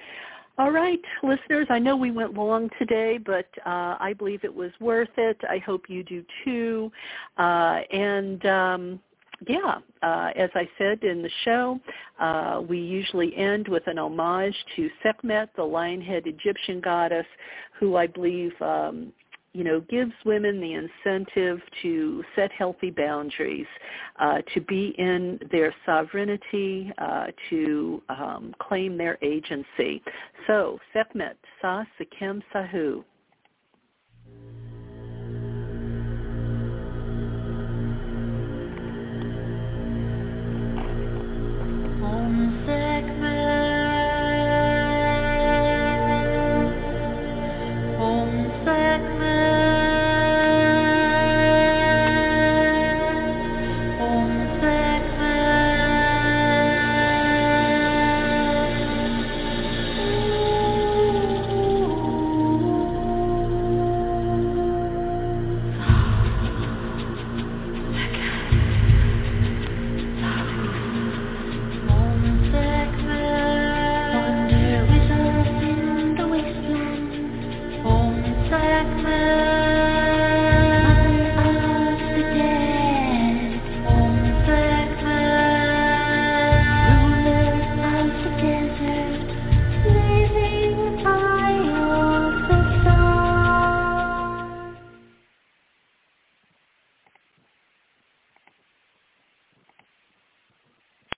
All right, listeners, I know we went long today, but uh, I believe it was worth it. I hope you do too. Uh, and, um, yeah, uh, as I said in the show, uh, we usually end with an homage to Sekhmet, the lion-head Egyptian goddess, who I believe um, you know, gives women the incentive to set healthy boundaries, uh, to be in their sovereignty, uh, to um, claim their agency. So, Sekhmet, Sa Sekem Sahu.